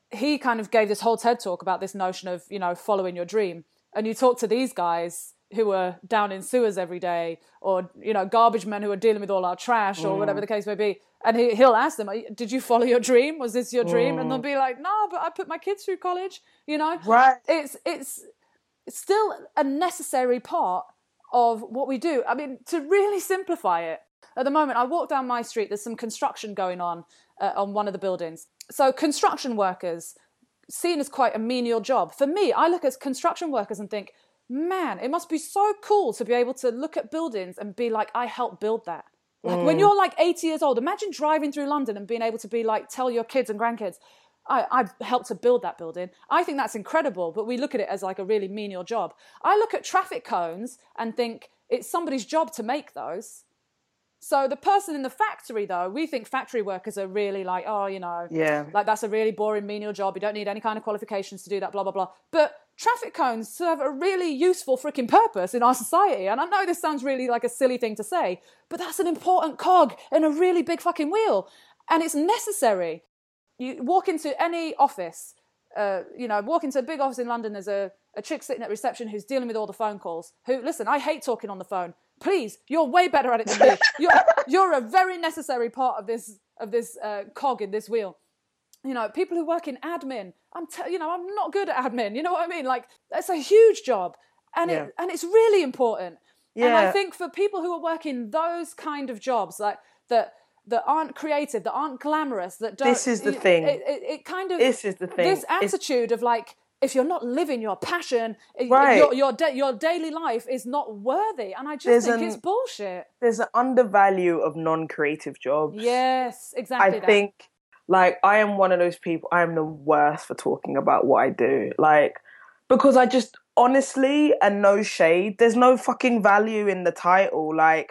B: he kind of gave this whole TED talk about this notion of, you know, following your dream. And you talk to these guys who are down in sewers every day, or, you know, garbage men who are dealing with all our trash, or mm. whatever the case may be. And he, he'll ask them, did you follow your dream? Was this your dream? Mm. And they'll be like, no, but I put my kids through college, you know?
C: Right.
B: It's, it's, it's still a necessary part of what we do. I mean, to really simplify it, at the moment, I walk down my street, there's some construction going on uh, on one of the buildings. So construction workers, seen as quite a menial job. For me, I look at construction workers and think, man, it must be so cool to be able to look at buildings and be like, I helped build that. Like mm. when you're like eighty years old, imagine driving through London and being able to be like, tell your kids and grandkids, I, I helped to build that building. I think that's incredible, but we look at it as like a really menial job. I look at traffic cones and think it's somebody's job to make those. So the person in the factory, though, we think factory workers are really like, oh, you know,
C: yeah,
B: like that's a really boring menial job. You don't need any kind of qualifications to do that, blah, blah, blah. But traffic cones serve a really useful freaking purpose in our society. And I know this sounds really like a silly thing to say, but that's an important cog in a really big fucking wheel. And it's necessary. You walk into any office, uh, you know, walk into a big office in London, there's a, a chick sitting at reception who's dealing with all the phone calls, who, listen, I hate talking on the phone. Please, you're way better at it than me. You're, you're a very necessary part of this of this uh, cog in this wheel. You know, people who work in admin, I'm, t- you know, I'm not good at admin. You know what I mean? Like, that's a huge job, and yeah. it and it's really important. Yeah. And I think for people who are working those kind of jobs, like that that aren't creative, that aren't glamorous, that don't.
C: This is the thing.
B: It, it, it kind of.
C: This is the thing.
B: This attitude it's... of like, if you're not living your passion,
C: right.
B: your your, da- your daily life is not worthy. And I just there's think an, it's bullshit.
C: There's an undervalue of non-creative jobs.
B: Yes, exactly
C: I
B: that.
C: think, like, I am one of those people, I am the worst for talking about what I do. Like, because I just, honestly, and no shade, there's no fucking value in the title. Like,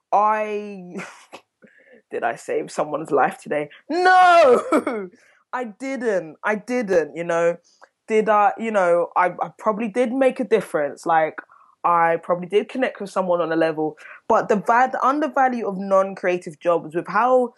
C: I... Did I save someone's life today? No! I didn't. I didn't, you know... Did I, you know, I, I probably did make a difference. Like, I probably did connect with someone on a level. But the, va- the undervalue of non-creative jobs with how,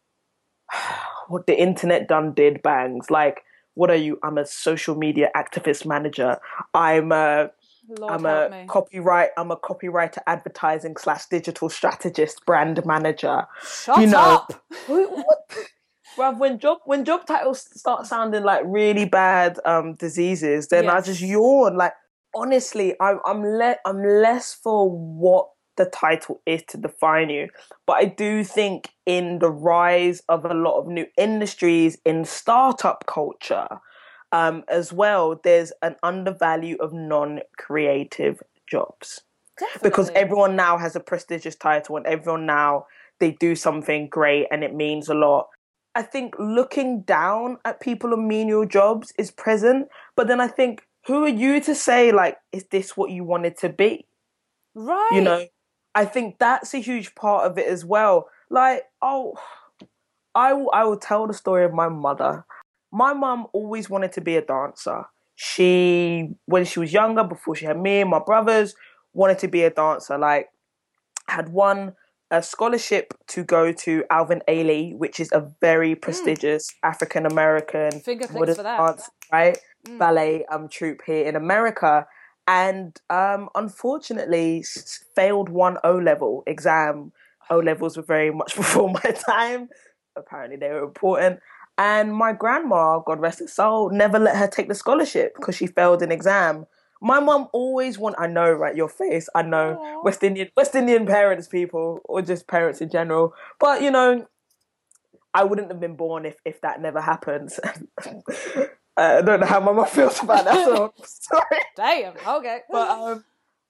C: what the internet done did bangs. Like, what are you? I'm a social media activist manager. I'm a,
B: Lord
C: I'm a
B: me.
C: copyright, I'm a copywriter, advertising slash digital strategist, brand manager.
B: Shut
C: you know,
B: up!
C: What? Bruv, when job when job titles start sounding like really bad um, diseases, then yes. I just yawn. Like, honestly, I'm I'm le- I'm less for what the title is to define you, but I do think in the rise of a lot of new industries in startup culture, um, as well, there's an undervalue of non-creative jobs.
B: Definitely.
C: Because everyone now has a prestigious title, and everyone now they do something great, and it means a lot. I think looking down at people on menial jobs is present, but then I think, who are you to say, like, is this what you wanted to be?
B: Right.
C: You know, I think that's a huge part of it as well. Like, oh, I will, I will tell the story of my mother. My mum always wanted to be a dancer. She, when she was younger, before she had me and my brothers, wanted to be a dancer. Like, had won a scholarship to go to Alvin Ailey, which is a very prestigious mm. African-American
B: Finger clicks for that.
C: dance, right?
B: Mm.
C: ballet um, troupe here in America. And um, unfortunately, s- failed one O-level exam. O-levels were very much before my time. Apparently they were important. And my grandma, God rest her soul, never let her take the scholarship because she failed an exam. My mum always want, I know, right, your face, I know,
B: Aww.
C: West Indian West Indian parents, people, or just parents in general. But, you know, I wouldn't have been born if, if that never happens. uh, I don't know how my mum feels about that, so sorry.
B: Damn, okay.
C: But um,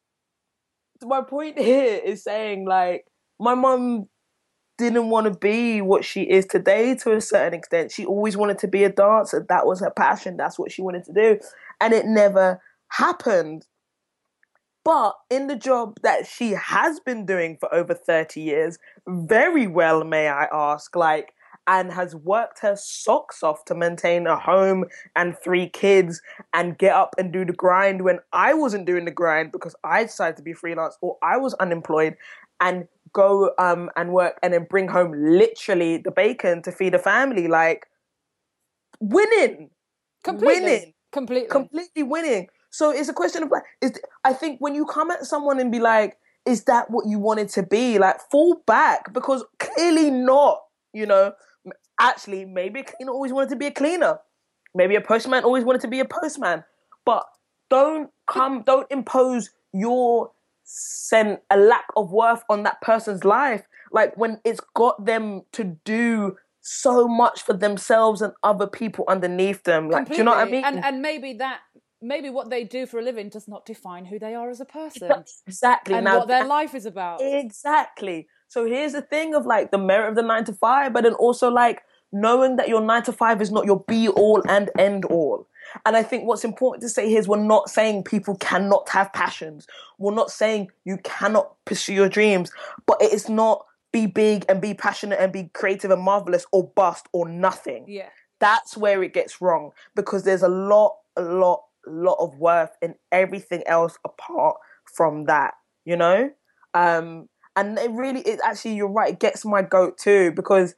C: my point here is saying, like, my mum didn't want to be what she is today to a certain extent. She always wanted to be a dancer. That was her passion. That's what she wanted to do. And it never happened. But in the job that she has been doing for over thirty years, very well, may I ask, like, and has worked her socks off to maintain a home and three kids and get up and do the grind when I wasn't doing the grind because I decided to be freelance or I was unemployed, and go um and work and then bring home literally the bacon to feed a family. Like, winning.
B: completely,
C: winning.
B: completely,
C: completely winning. So it's a question of like, is I think when you come at someone and be like, is that what you wanted to be? Like, fall back, because clearly not. You know, actually, maybe a cleaner always wanted to be a cleaner. Maybe a postman always wanted to be a postman. But don't come, don't impose your sen- a lack of worth on that person's life. Like, when it's got them to do so much for themselves and other people underneath them. Like,
B: completely.
C: do you know what I mean?
B: And and maybe that maybe what they do for a living does not define who they are as a person.
C: Exactly.
B: And
C: now,
B: what their life is about.
C: Exactly. So here's the thing of like the merit of the nine to five, but then also like knowing that your nine to five is not your be all and end all. And I think what's important to say here is we're not saying people cannot have passions. We're not saying you cannot pursue your dreams, but it is not be big and be passionate and be creative and marvelous or bust or nothing.
B: Yeah.
C: That's where it gets wrong, because there's a lot, a lot, lot of worth in everything else apart from that, you know? Um, and it really, it actually, you're right, it gets my goat too, because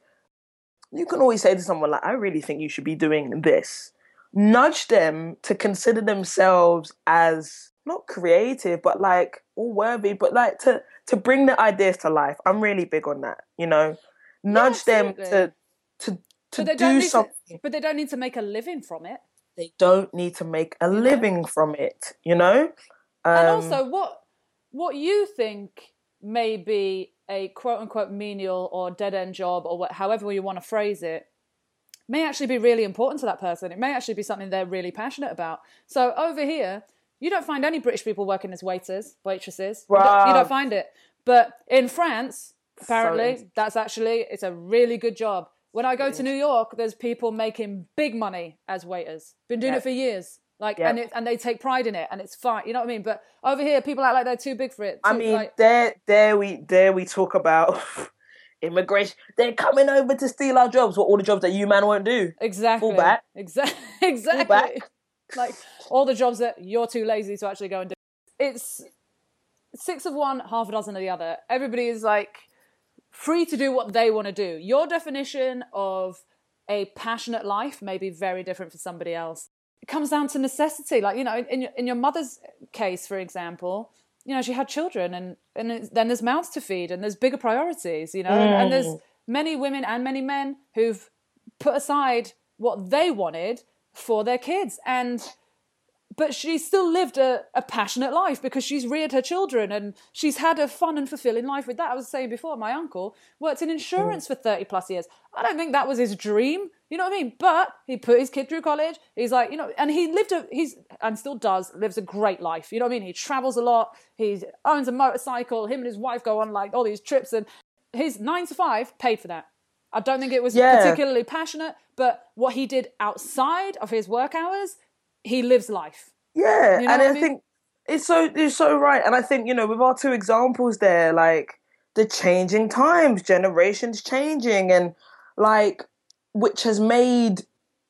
C: you can always say to someone like, I really think you should be doing this. Nudge them to consider themselves as not creative, but like all worthy, but like to, to bring their ideas to life. I'm really big on that, you know? Nudge
B: yeah,
C: them to, to, to
B: they
C: do
B: don't need
C: something.
B: To, but they don't need to make a living from it.
C: They don't need to make a
B: You
C: living
B: know?
C: from it, you know? Um,
B: And also, what what you think may be a quote-unquote menial or dead-end job, or what, however you want to phrase it, may actually be really important to that person. It may actually be something they're really passionate about. So over here, you don't find any British people working as waiters, waitresses. You don't, you don't find it. But in France, apparently, so that's actually, it's a really good job. When I go to New York, there's people making big money as waiters. Been doing
C: Yep.
B: it for years. Like,
C: Yep.
B: and it, and they take pride in it, and it's fine. You know what I mean? But over here, people act like they're too big for it. Too,
C: I mean,
B: like,
C: there, there we, there we talk about immigration. They're coming over to steal our jobs. What, all the jobs that you man won't do?
B: exactly,
C: Full back.
B: exactly, exactly.
C: Full back.
B: Like all the jobs that you're too lazy to actually go and do. It's six of one, half a dozen of the other. Everybody is like free to do what they want to do. Your definition of a passionate life may be very different for somebody else. It comes down to necessity. Like, you know, in your, in your mother's case, for example, you know, she had children, and, and it's, then there's mouths to feed, and there's bigger priorities, you know, mm. and, and there's many women and many men who've put aside what they wanted for their kids. And but she still lived a, a passionate life because she's reared her children, and she's had a fun and fulfilling life with that. I was saying before, my uncle worked in insurance mm. for thirty plus years. I don't think that was his dream, you know what I mean? But he put his kid through college. He's like, you know, and he lived a, he's, and still does, lives a great life. You know what I mean? He travels a lot. He owns a motorcycle. Him and his wife go on like all these trips, and his nine to five paid for that. I don't think it was yeah. particularly passionate, but what he did outside of his work hours, he lives life.
C: Yeah,
B: you know
C: and I,
B: I mean?
C: think it's so you're so right. And I think, you know, with our two examples there, like the changing times, generations changing, and like which has made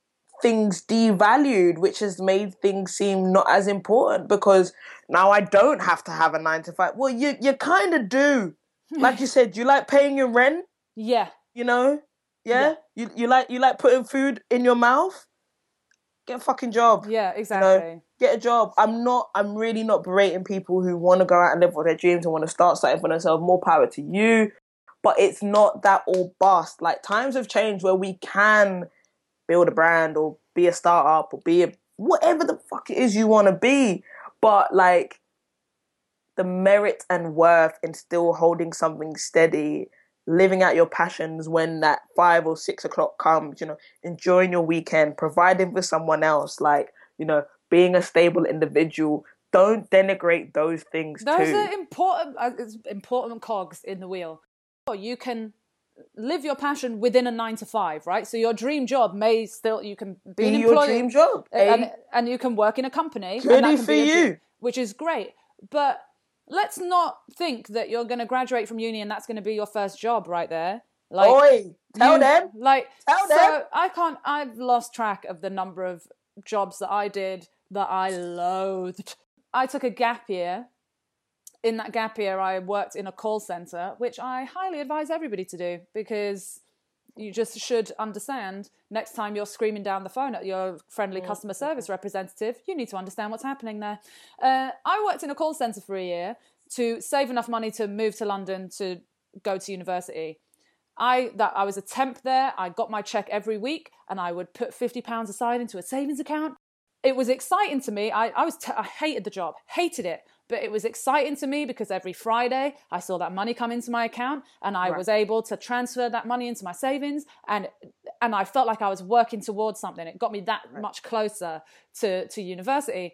C: things devalued, which has made things seem not as important, because now I don't have to have a nine to five. Well, you you kind of do. Like you said, you like paying your rent.
B: Yeah.
C: You know? Yeah? yeah? You you like you like putting food in your mouth? Get a fucking job.
B: Yeah, exactly.
C: You know? Get a job. I'm not I'm really not berating people who want to go out and live for their dreams and want to start something for themselves. More power to you. But it's not that all bust. Like, times have changed where we can build a brand or be a startup or be a whatever the fuck it is you want to be. But like the merit and worth in still holding something steady, living out your passions when that five or six o'clock comes, you know, enjoying your weekend, providing for someone else, like, you know, being a stable individual. Don't denigrate those things
B: those
C: too.
B: Those are important, uh, important cogs in the wheel. You can live your passion within a nine to five, right? So your dream job may still, you can be,
C: be
B: an
C: your
B: employee,
C: dream job,
B: and,
C: eh?
B: and you can work in a company.
C: Goody
B: and that can
C: for
B: be
C: you.
B: dream, which is great. But let's not think that you're going to graduate from uni and that's going to be your first job right there. Like,
C: Oi, tell
B: you,
C: them.
B: Like,
C: tell
B: so
C: them.
B: I can't, I've lost track of the number of jobs that I did that I loathed. I took a gap year. In that gap year, I worked in a call center, which I highly advise everybody to do, because you just should understand next time you're screaming down the phone at your friendly customer service representative, you need to understand what's happening there. Uh, I worked in a call centre for a year to save enough money to move to London to go to university. I that I was a temp there. I got my check every week and I would put fifty pounds aside into a savings account. It was exciting to me. I, I was t- I hated the job, hated it. But it was exciting to me because every Friday I saw that money come into my account and I right. was able to transfer that money into my savings, and and I felt like I was working towards something. It got me that right. much closer to, to university.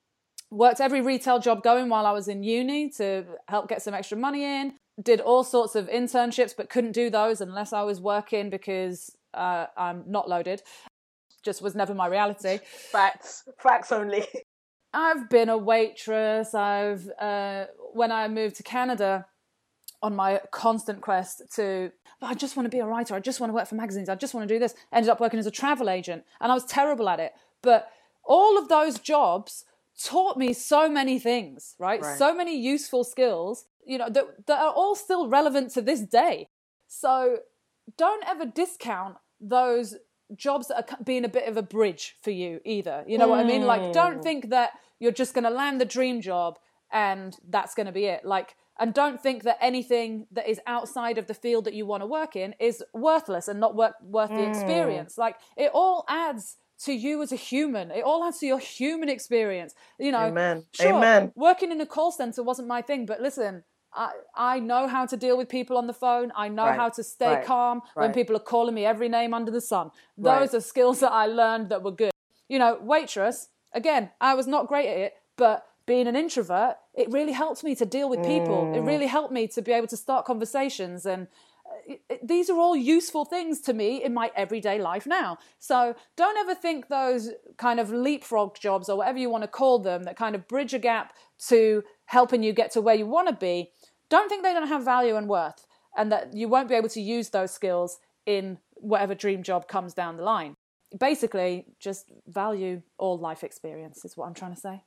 B: Worked every retail job going while I was in uni to help get some extra money in. Did all sorts of internships but couldn't do those unless I was working because uh, I'm not loaded. Just was never my reality.
C: Facts. Facts only.
B: I've been a waitress. I've uh, when I moved to Canada on my constant quest to, I just want to be a writer. I just want to work for magazines. I just want to do this. Ended up working as a travel agent, and I was terrible at it. But all of those jobs taught me so many things, right? right. So many useful skills, you know, that, that are all still relevant to this day. So don't ever discount those jobs that are being a bit of a bridge for you either. You know mm. what I mean? Like, don't think that you're just going to land the dream job and that's going to be it. Like, and don't think that anything that is outside of the field that you want to work in is worthless and not worth, worth mm. the experience. Like, it all adds to you as a human. It all adds to your human experience. You know,
C: Amen.
B: Sure,
C: Amen.
B: Working in a call center wasn't my thing, but listen, I, I know how to deal with people on the phone. I know
C: right.
B: how to stay
C: right.
B: calm
C: right.
B: when people are calling me every name under the sun. Those right. are skills that I learned that were good. You know, waitress, again, I was not great at it, but being an introvert, it really helped me to deal with people. Mm. It really helped me to be able to start conversations. And it, it, these are all useful things to me in my everyday life now. So don't ever think those kind of leapfrog jobs or whatever you want to call them that kind of bridge a gap to helping you get to where you want to be. Don't think they don't have value and worth, and that you won't be able to use those skills in whatever dream job comes down the line. Basically, just value all life experience is what I'm trying to say.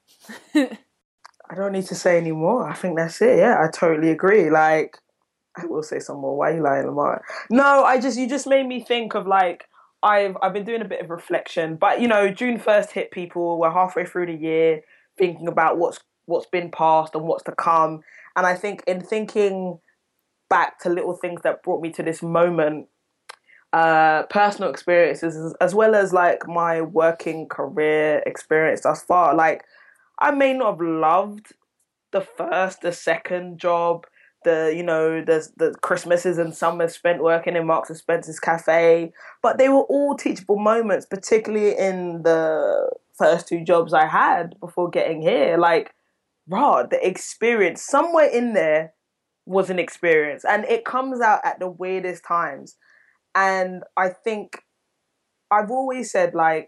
C: I don't need to say any more. I think that's it. Yeah, I totally agree. Like, I will say some more. Why are you lying, Lamar? No, I just, you just made me think of like, I've, I've been doing a bit of reflection, but you know, June first hit people. We're halfway through the year thinking about what's, what's been past and what's to come. And I think in thinking back to little things that brought me to this moment, uh, personal experiences, as, as well as like my working career experience thus far, like I may not have loved the first, the second job, the, you know, the, the Christmases and summers spent working in Marks and Spencer's cafe, but they were all teachable moments, particularly in the first two jobs I had before getting here. Like, raw, the experience somewhere in there was an experience, and it comes out at the weirdest times. And I think I've always said, like,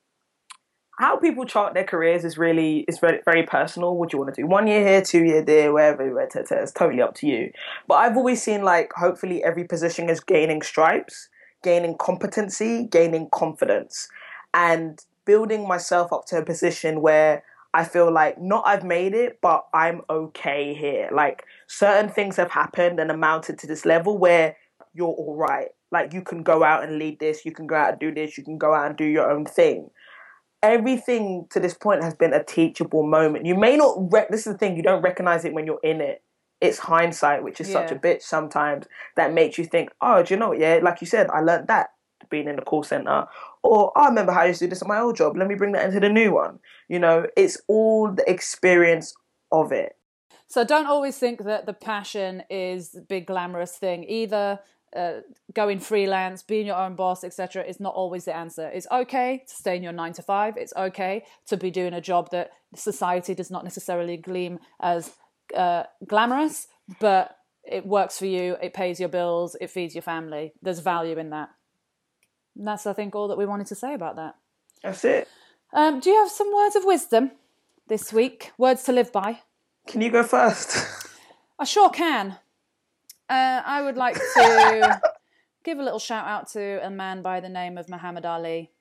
C: how people chart their careers is really is very, very personal. What do you want to do? One year here, two year there, wherever, it's totally up to you. But I've always seen, like, hopefully every position is gaining stripes, gaining competency, gaining confidence, and building myself up to a position where I feel like not I've made it, but I'm okay here. Like, certain things have happened and amounted to this level where you're all right. Like, you can go out and lead this, you can go out and do this, you can go out and do your own thing. Everything to this point has been a teachable moment. You may not, re- this is the thing, you don't recognize it when you're in it. It's hindsight, which is yeah. such a bitch sometimes, that makes you think, oh, do you know what, yeah, like you said, I learned that being in the call center. Or, oh, I remember how I used to do this at my old job. Let me bring that into the new one. You know, it's all the experience of it.
B: So don't always think that the passion is the big glamorous thing either. Uh, going freelance, being your own boss, et cetera, is not always the answer. It's okay to stay in your nine to five. It's okay to be doing a job that society does not necessarily gleam as uh, glamorous, but it works for you. It pays your bills. It feeds your family. There's value in that. And that's, I think, all that we wanted to say about that.
C: That's it.
B: Um, do you have some words of wisdom this week? Words to live by?
C: Can you go first?
B: I sure can. Uh, I would like to give a little shout out to a man by the name of Muhammad Ali.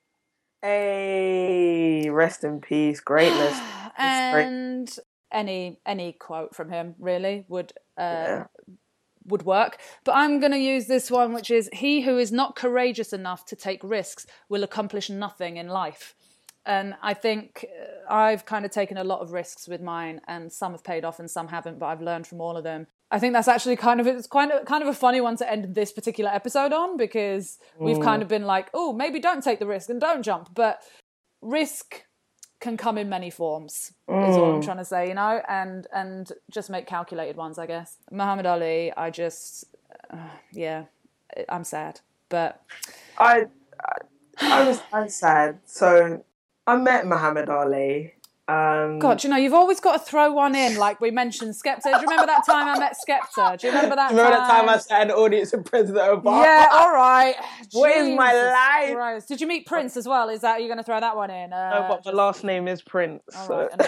C: Hey, rest in peace, greatness.
B: And great. any any quote from him really would uh,
C: yeah.
B: would work. But I'm going to use this one, which is, he who is not courageous enough to take risks will accomplish nothing in life. And I think I've kind of taken a lot of risks with mine, and some have paid off and some haven't, but I've learned from all of them. I think that's actually kind of, it's kind of, kind of a funny one to end this particular episode on, because we've mm. kind of been like, oh, maybe don't take the risk and don't jump. But risk can come in many forms, mm. is all I'm trying to say, you know, and and just make calculated ones, I guess. Muhammad Ali, I just, uh, yeah, I'm sad, but...
C: I, I, I was I'm sad, so... I met Muhammad Ali. Um,
B: God, you know, you've always got to throw one in, like we mentioned Skepta. Do you remember that time I met Skepta? Do you remember that
C: remember
B: time?
C: that time I sat in the audience with President Obama?
B: Yeah, all right.
C: What is my life?
B: Christ. Did you meet Prince as well? Is that, are you going to throw that one in? Uh,
C: no, but my last name is Prince.
B: All
C: so.
B: right,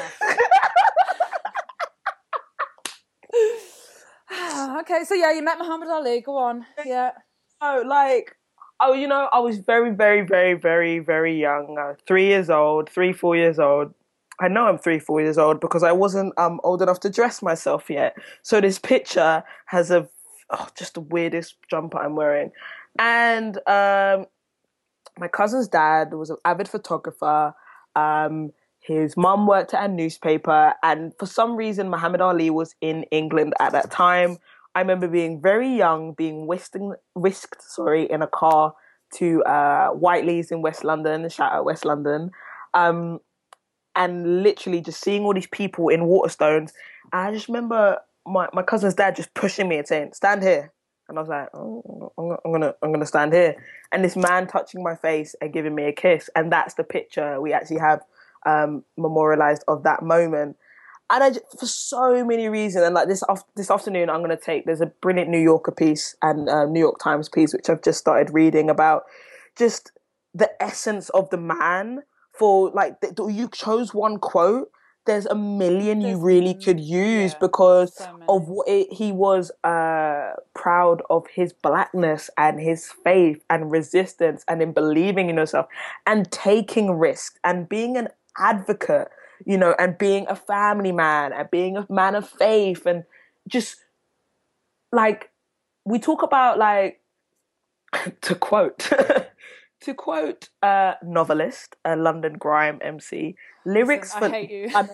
B: enough. Okay, so yeah, you met Muhammad Ali. Go on. Yeah.
C: Oh, like... Oh, you know, I was very, very, very, very, very young. Uh, three years old, three, four years old. I know I'm three, four years old because I wasn't um old enough to dress myself yet. So this picture has a, oh, just the weirdest jumper I'm wearing. And um, my cousin's dad was an avid photographer. Um, his mum worked at a newspaper. And for some reason, Muhammad Ali was in England at that time. I remember being very young, being whisked, whisked sorry, in a car to uh, Whiteley's in West London, shout out West London, um, and literally just seeing all these people in Waterstones. And I just remember my, my cousin's dad just pushing me and saying, stand here. And I was like, oh, I'm, I'm gonna I'm gonna stand here. And this man touching my face and giving me a kiss. And that's the picture we actually have um, memorialized of that moment. And I just, for so many reasons, and like this this afternoon, I'm going to take, there's a brilliant New Yorker piece and uh, New York Times piece, which I've just started reading about just the essence of the man. For like, the, you chose one quote, there's a million there's, you really could use yeah, because so of what it, he was uh, proud of his blackness and his faith and resistance and in believing in yourself and taking risks and being an advocate, you know, and being a family man and being a man of faith. And just like, we talk about like, to quote, to quote a novelist, a London grime M C, lyrics
B: Listen,
C: for...
B: I hate you.
C: I'm,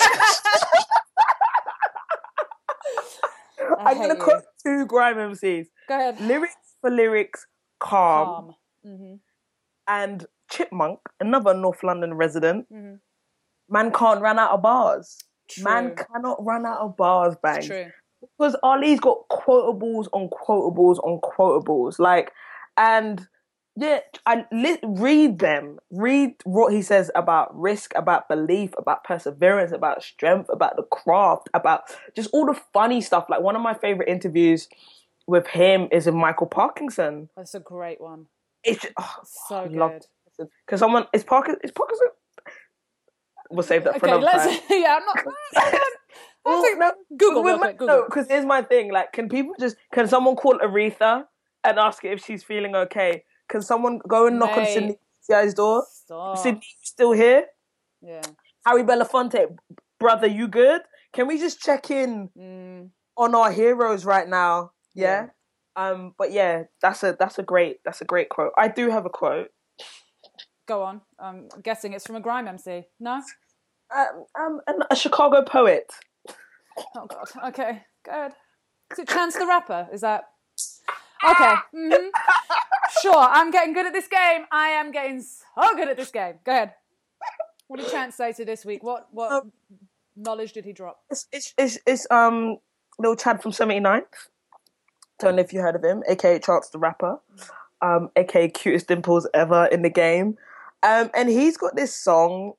C: I'm going to quote two grime M Cs.
B: Go ahead.
C: Lyrics for lyrics, calm.
B: Calm. Mm-hmm.
C: And Chipmunk, another North London resident,
B: mm-hmm.
C: man can't run out of bars.
B: True.
C: Man cannot run out of bars, bang.
B: It's true.
C: Because Ali's got quotables on quotables on quotables. Like, and yeah, I li- read them. Read what he says about risk, about belief, about perseverance, about strength, about the craft, about just all the funny stuff. Like, one of my favorite interviews with him is with Michael Parkinson.
B: That's a great one.
C: It's just, oh,
B: so
C: I
B: good.
C: love it. Because someone is Parkinson. Is Parkinson? We'll save that for
B: okay,
C: another
B: let's,
C: time.
B: Yeah, I'm not.
C: well,
B: think,
C: no,
B: Google, real
C: my,
B: quick, Google.
C: Because here's my thing. Like, can people just? Can someone call Aretha and ask her if she's feeling okay? Can someone go and knock Mate, on Sydney C I's door?
B: Stop.
C: Sydney, you still here?
B: Yeah.
C: Harry Belafonte, brother, you good? Can we just check in
B: mm.
C: on our heroes right now? Yeah? yeah. Um. But yeah, that's a that's a great that's a great quote. I do have a quote.
B: Go on. I'm guessing it's from a grime M C. No?
C: Um, um, a Chicago poet.
B: Oh, God. Okay, good. Is it Chance the Rapper? Is that... Okay. Mm-hmm. Sure, I'm getting good at this game. I am getting so good at this game. Go ahead. What did Chance say to this week? What what um, knowledge did he drop?
C: It's, it's, it's, it's um, Lil Chad from seventy-ninth. Don't know if you heard of him, a k a. Chance the Rapper. Um, a k a cutest dimples ever in the game. Um, and he's got this song,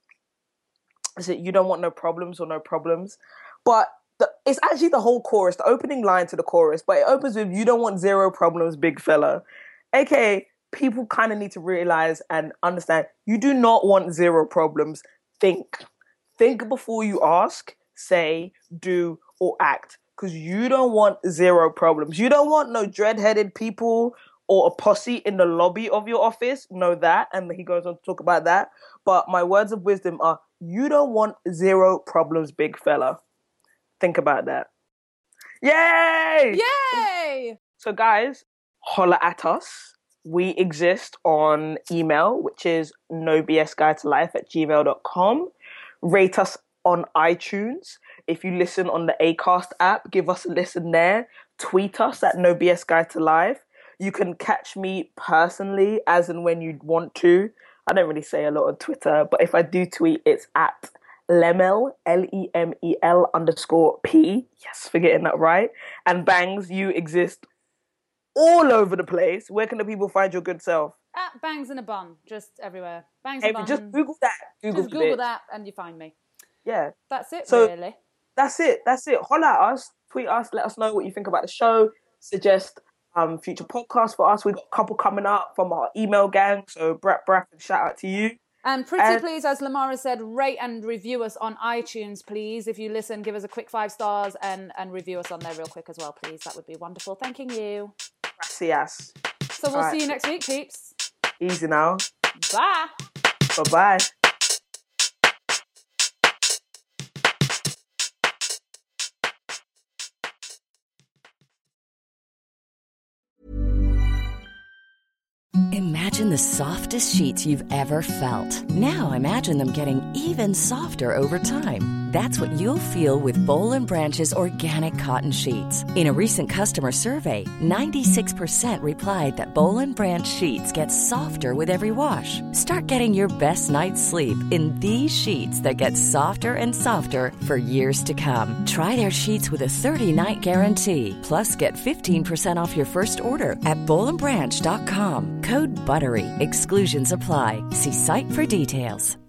C: is it You Don't Want No Problems or No Problems? But the, it's actually the whole chorus, the opening line to the chorus, but it opens with You Don't Want Zero Problems, Big Fella. A K A, people kind of need to realize and understand, you do not want zero problems. Think. Think before you ask, say, do, or act. Because you don't want zero problems. You don't want no dread-headed people or a posse in the lobby of your office. Know that. And he goes on to talk about that. But my words of wisdom are, you don't want zero problems, big fella. Think about that. Yay!
B: Yay!
C: So guys, holla at us. We exist on email, which is no b s guide to life at gmail dot com. Rate us on iTunes. If you listen on the Acast app, give us a listen there. Tweet us at no b s guide to life. You can catch me personally as and when you want to. I don't really say a lot on Twitter, but if I do tweet, it's at Lemel, L E M E L underscore P. Yes, for getting that right. And Bangs, you exist all over the place. Where can the people find your good self?
B: At Bangs in a Bun, just everywhere. Bangs
C: Hey,
B: in a Bun.
C: just Google that. Google,
B: just Google
C: it.
B: that and you find me.
C: Yeah.
B: That's it,
C: So,
B: really.
C: That's it. That's it. Holla at us. Tweet us. Let us know what you think about the show. Suggest um, future podcasts for us. We've got a couple coming up from our email gang. So, Brat Braff, and shout out to you.
B: And pretty
C: And-
B: please, as Lamara said, rate and review us on iTunes, please. If you listen, give us a quick five stars and, and review us on there real quick as well, please. That would be wonderful. Thanking you.
C: Gracias.
B: So we'll
C: All right.
B: see you next week, peeps.
C: Easy now.
B: Bye.
C: Bye-bye.
D: Imagine the softest sheets you've ever felt. Now imagine them getting even softer over time. That's what you'll feel with Boll and Branch's organic cotton sheets. In a recent customer survey, ninety-six percent replied that Boll and Branch sheets get softer with every wash. Start getting your best night's sleep in these sheets that get softer and softer for years to come. Try their sheets with a thirty-night guarantee. Plus, get fifteen percent off your first order at boll and branch dot com. Code BUTTERY. Exclusions apply. See site for details.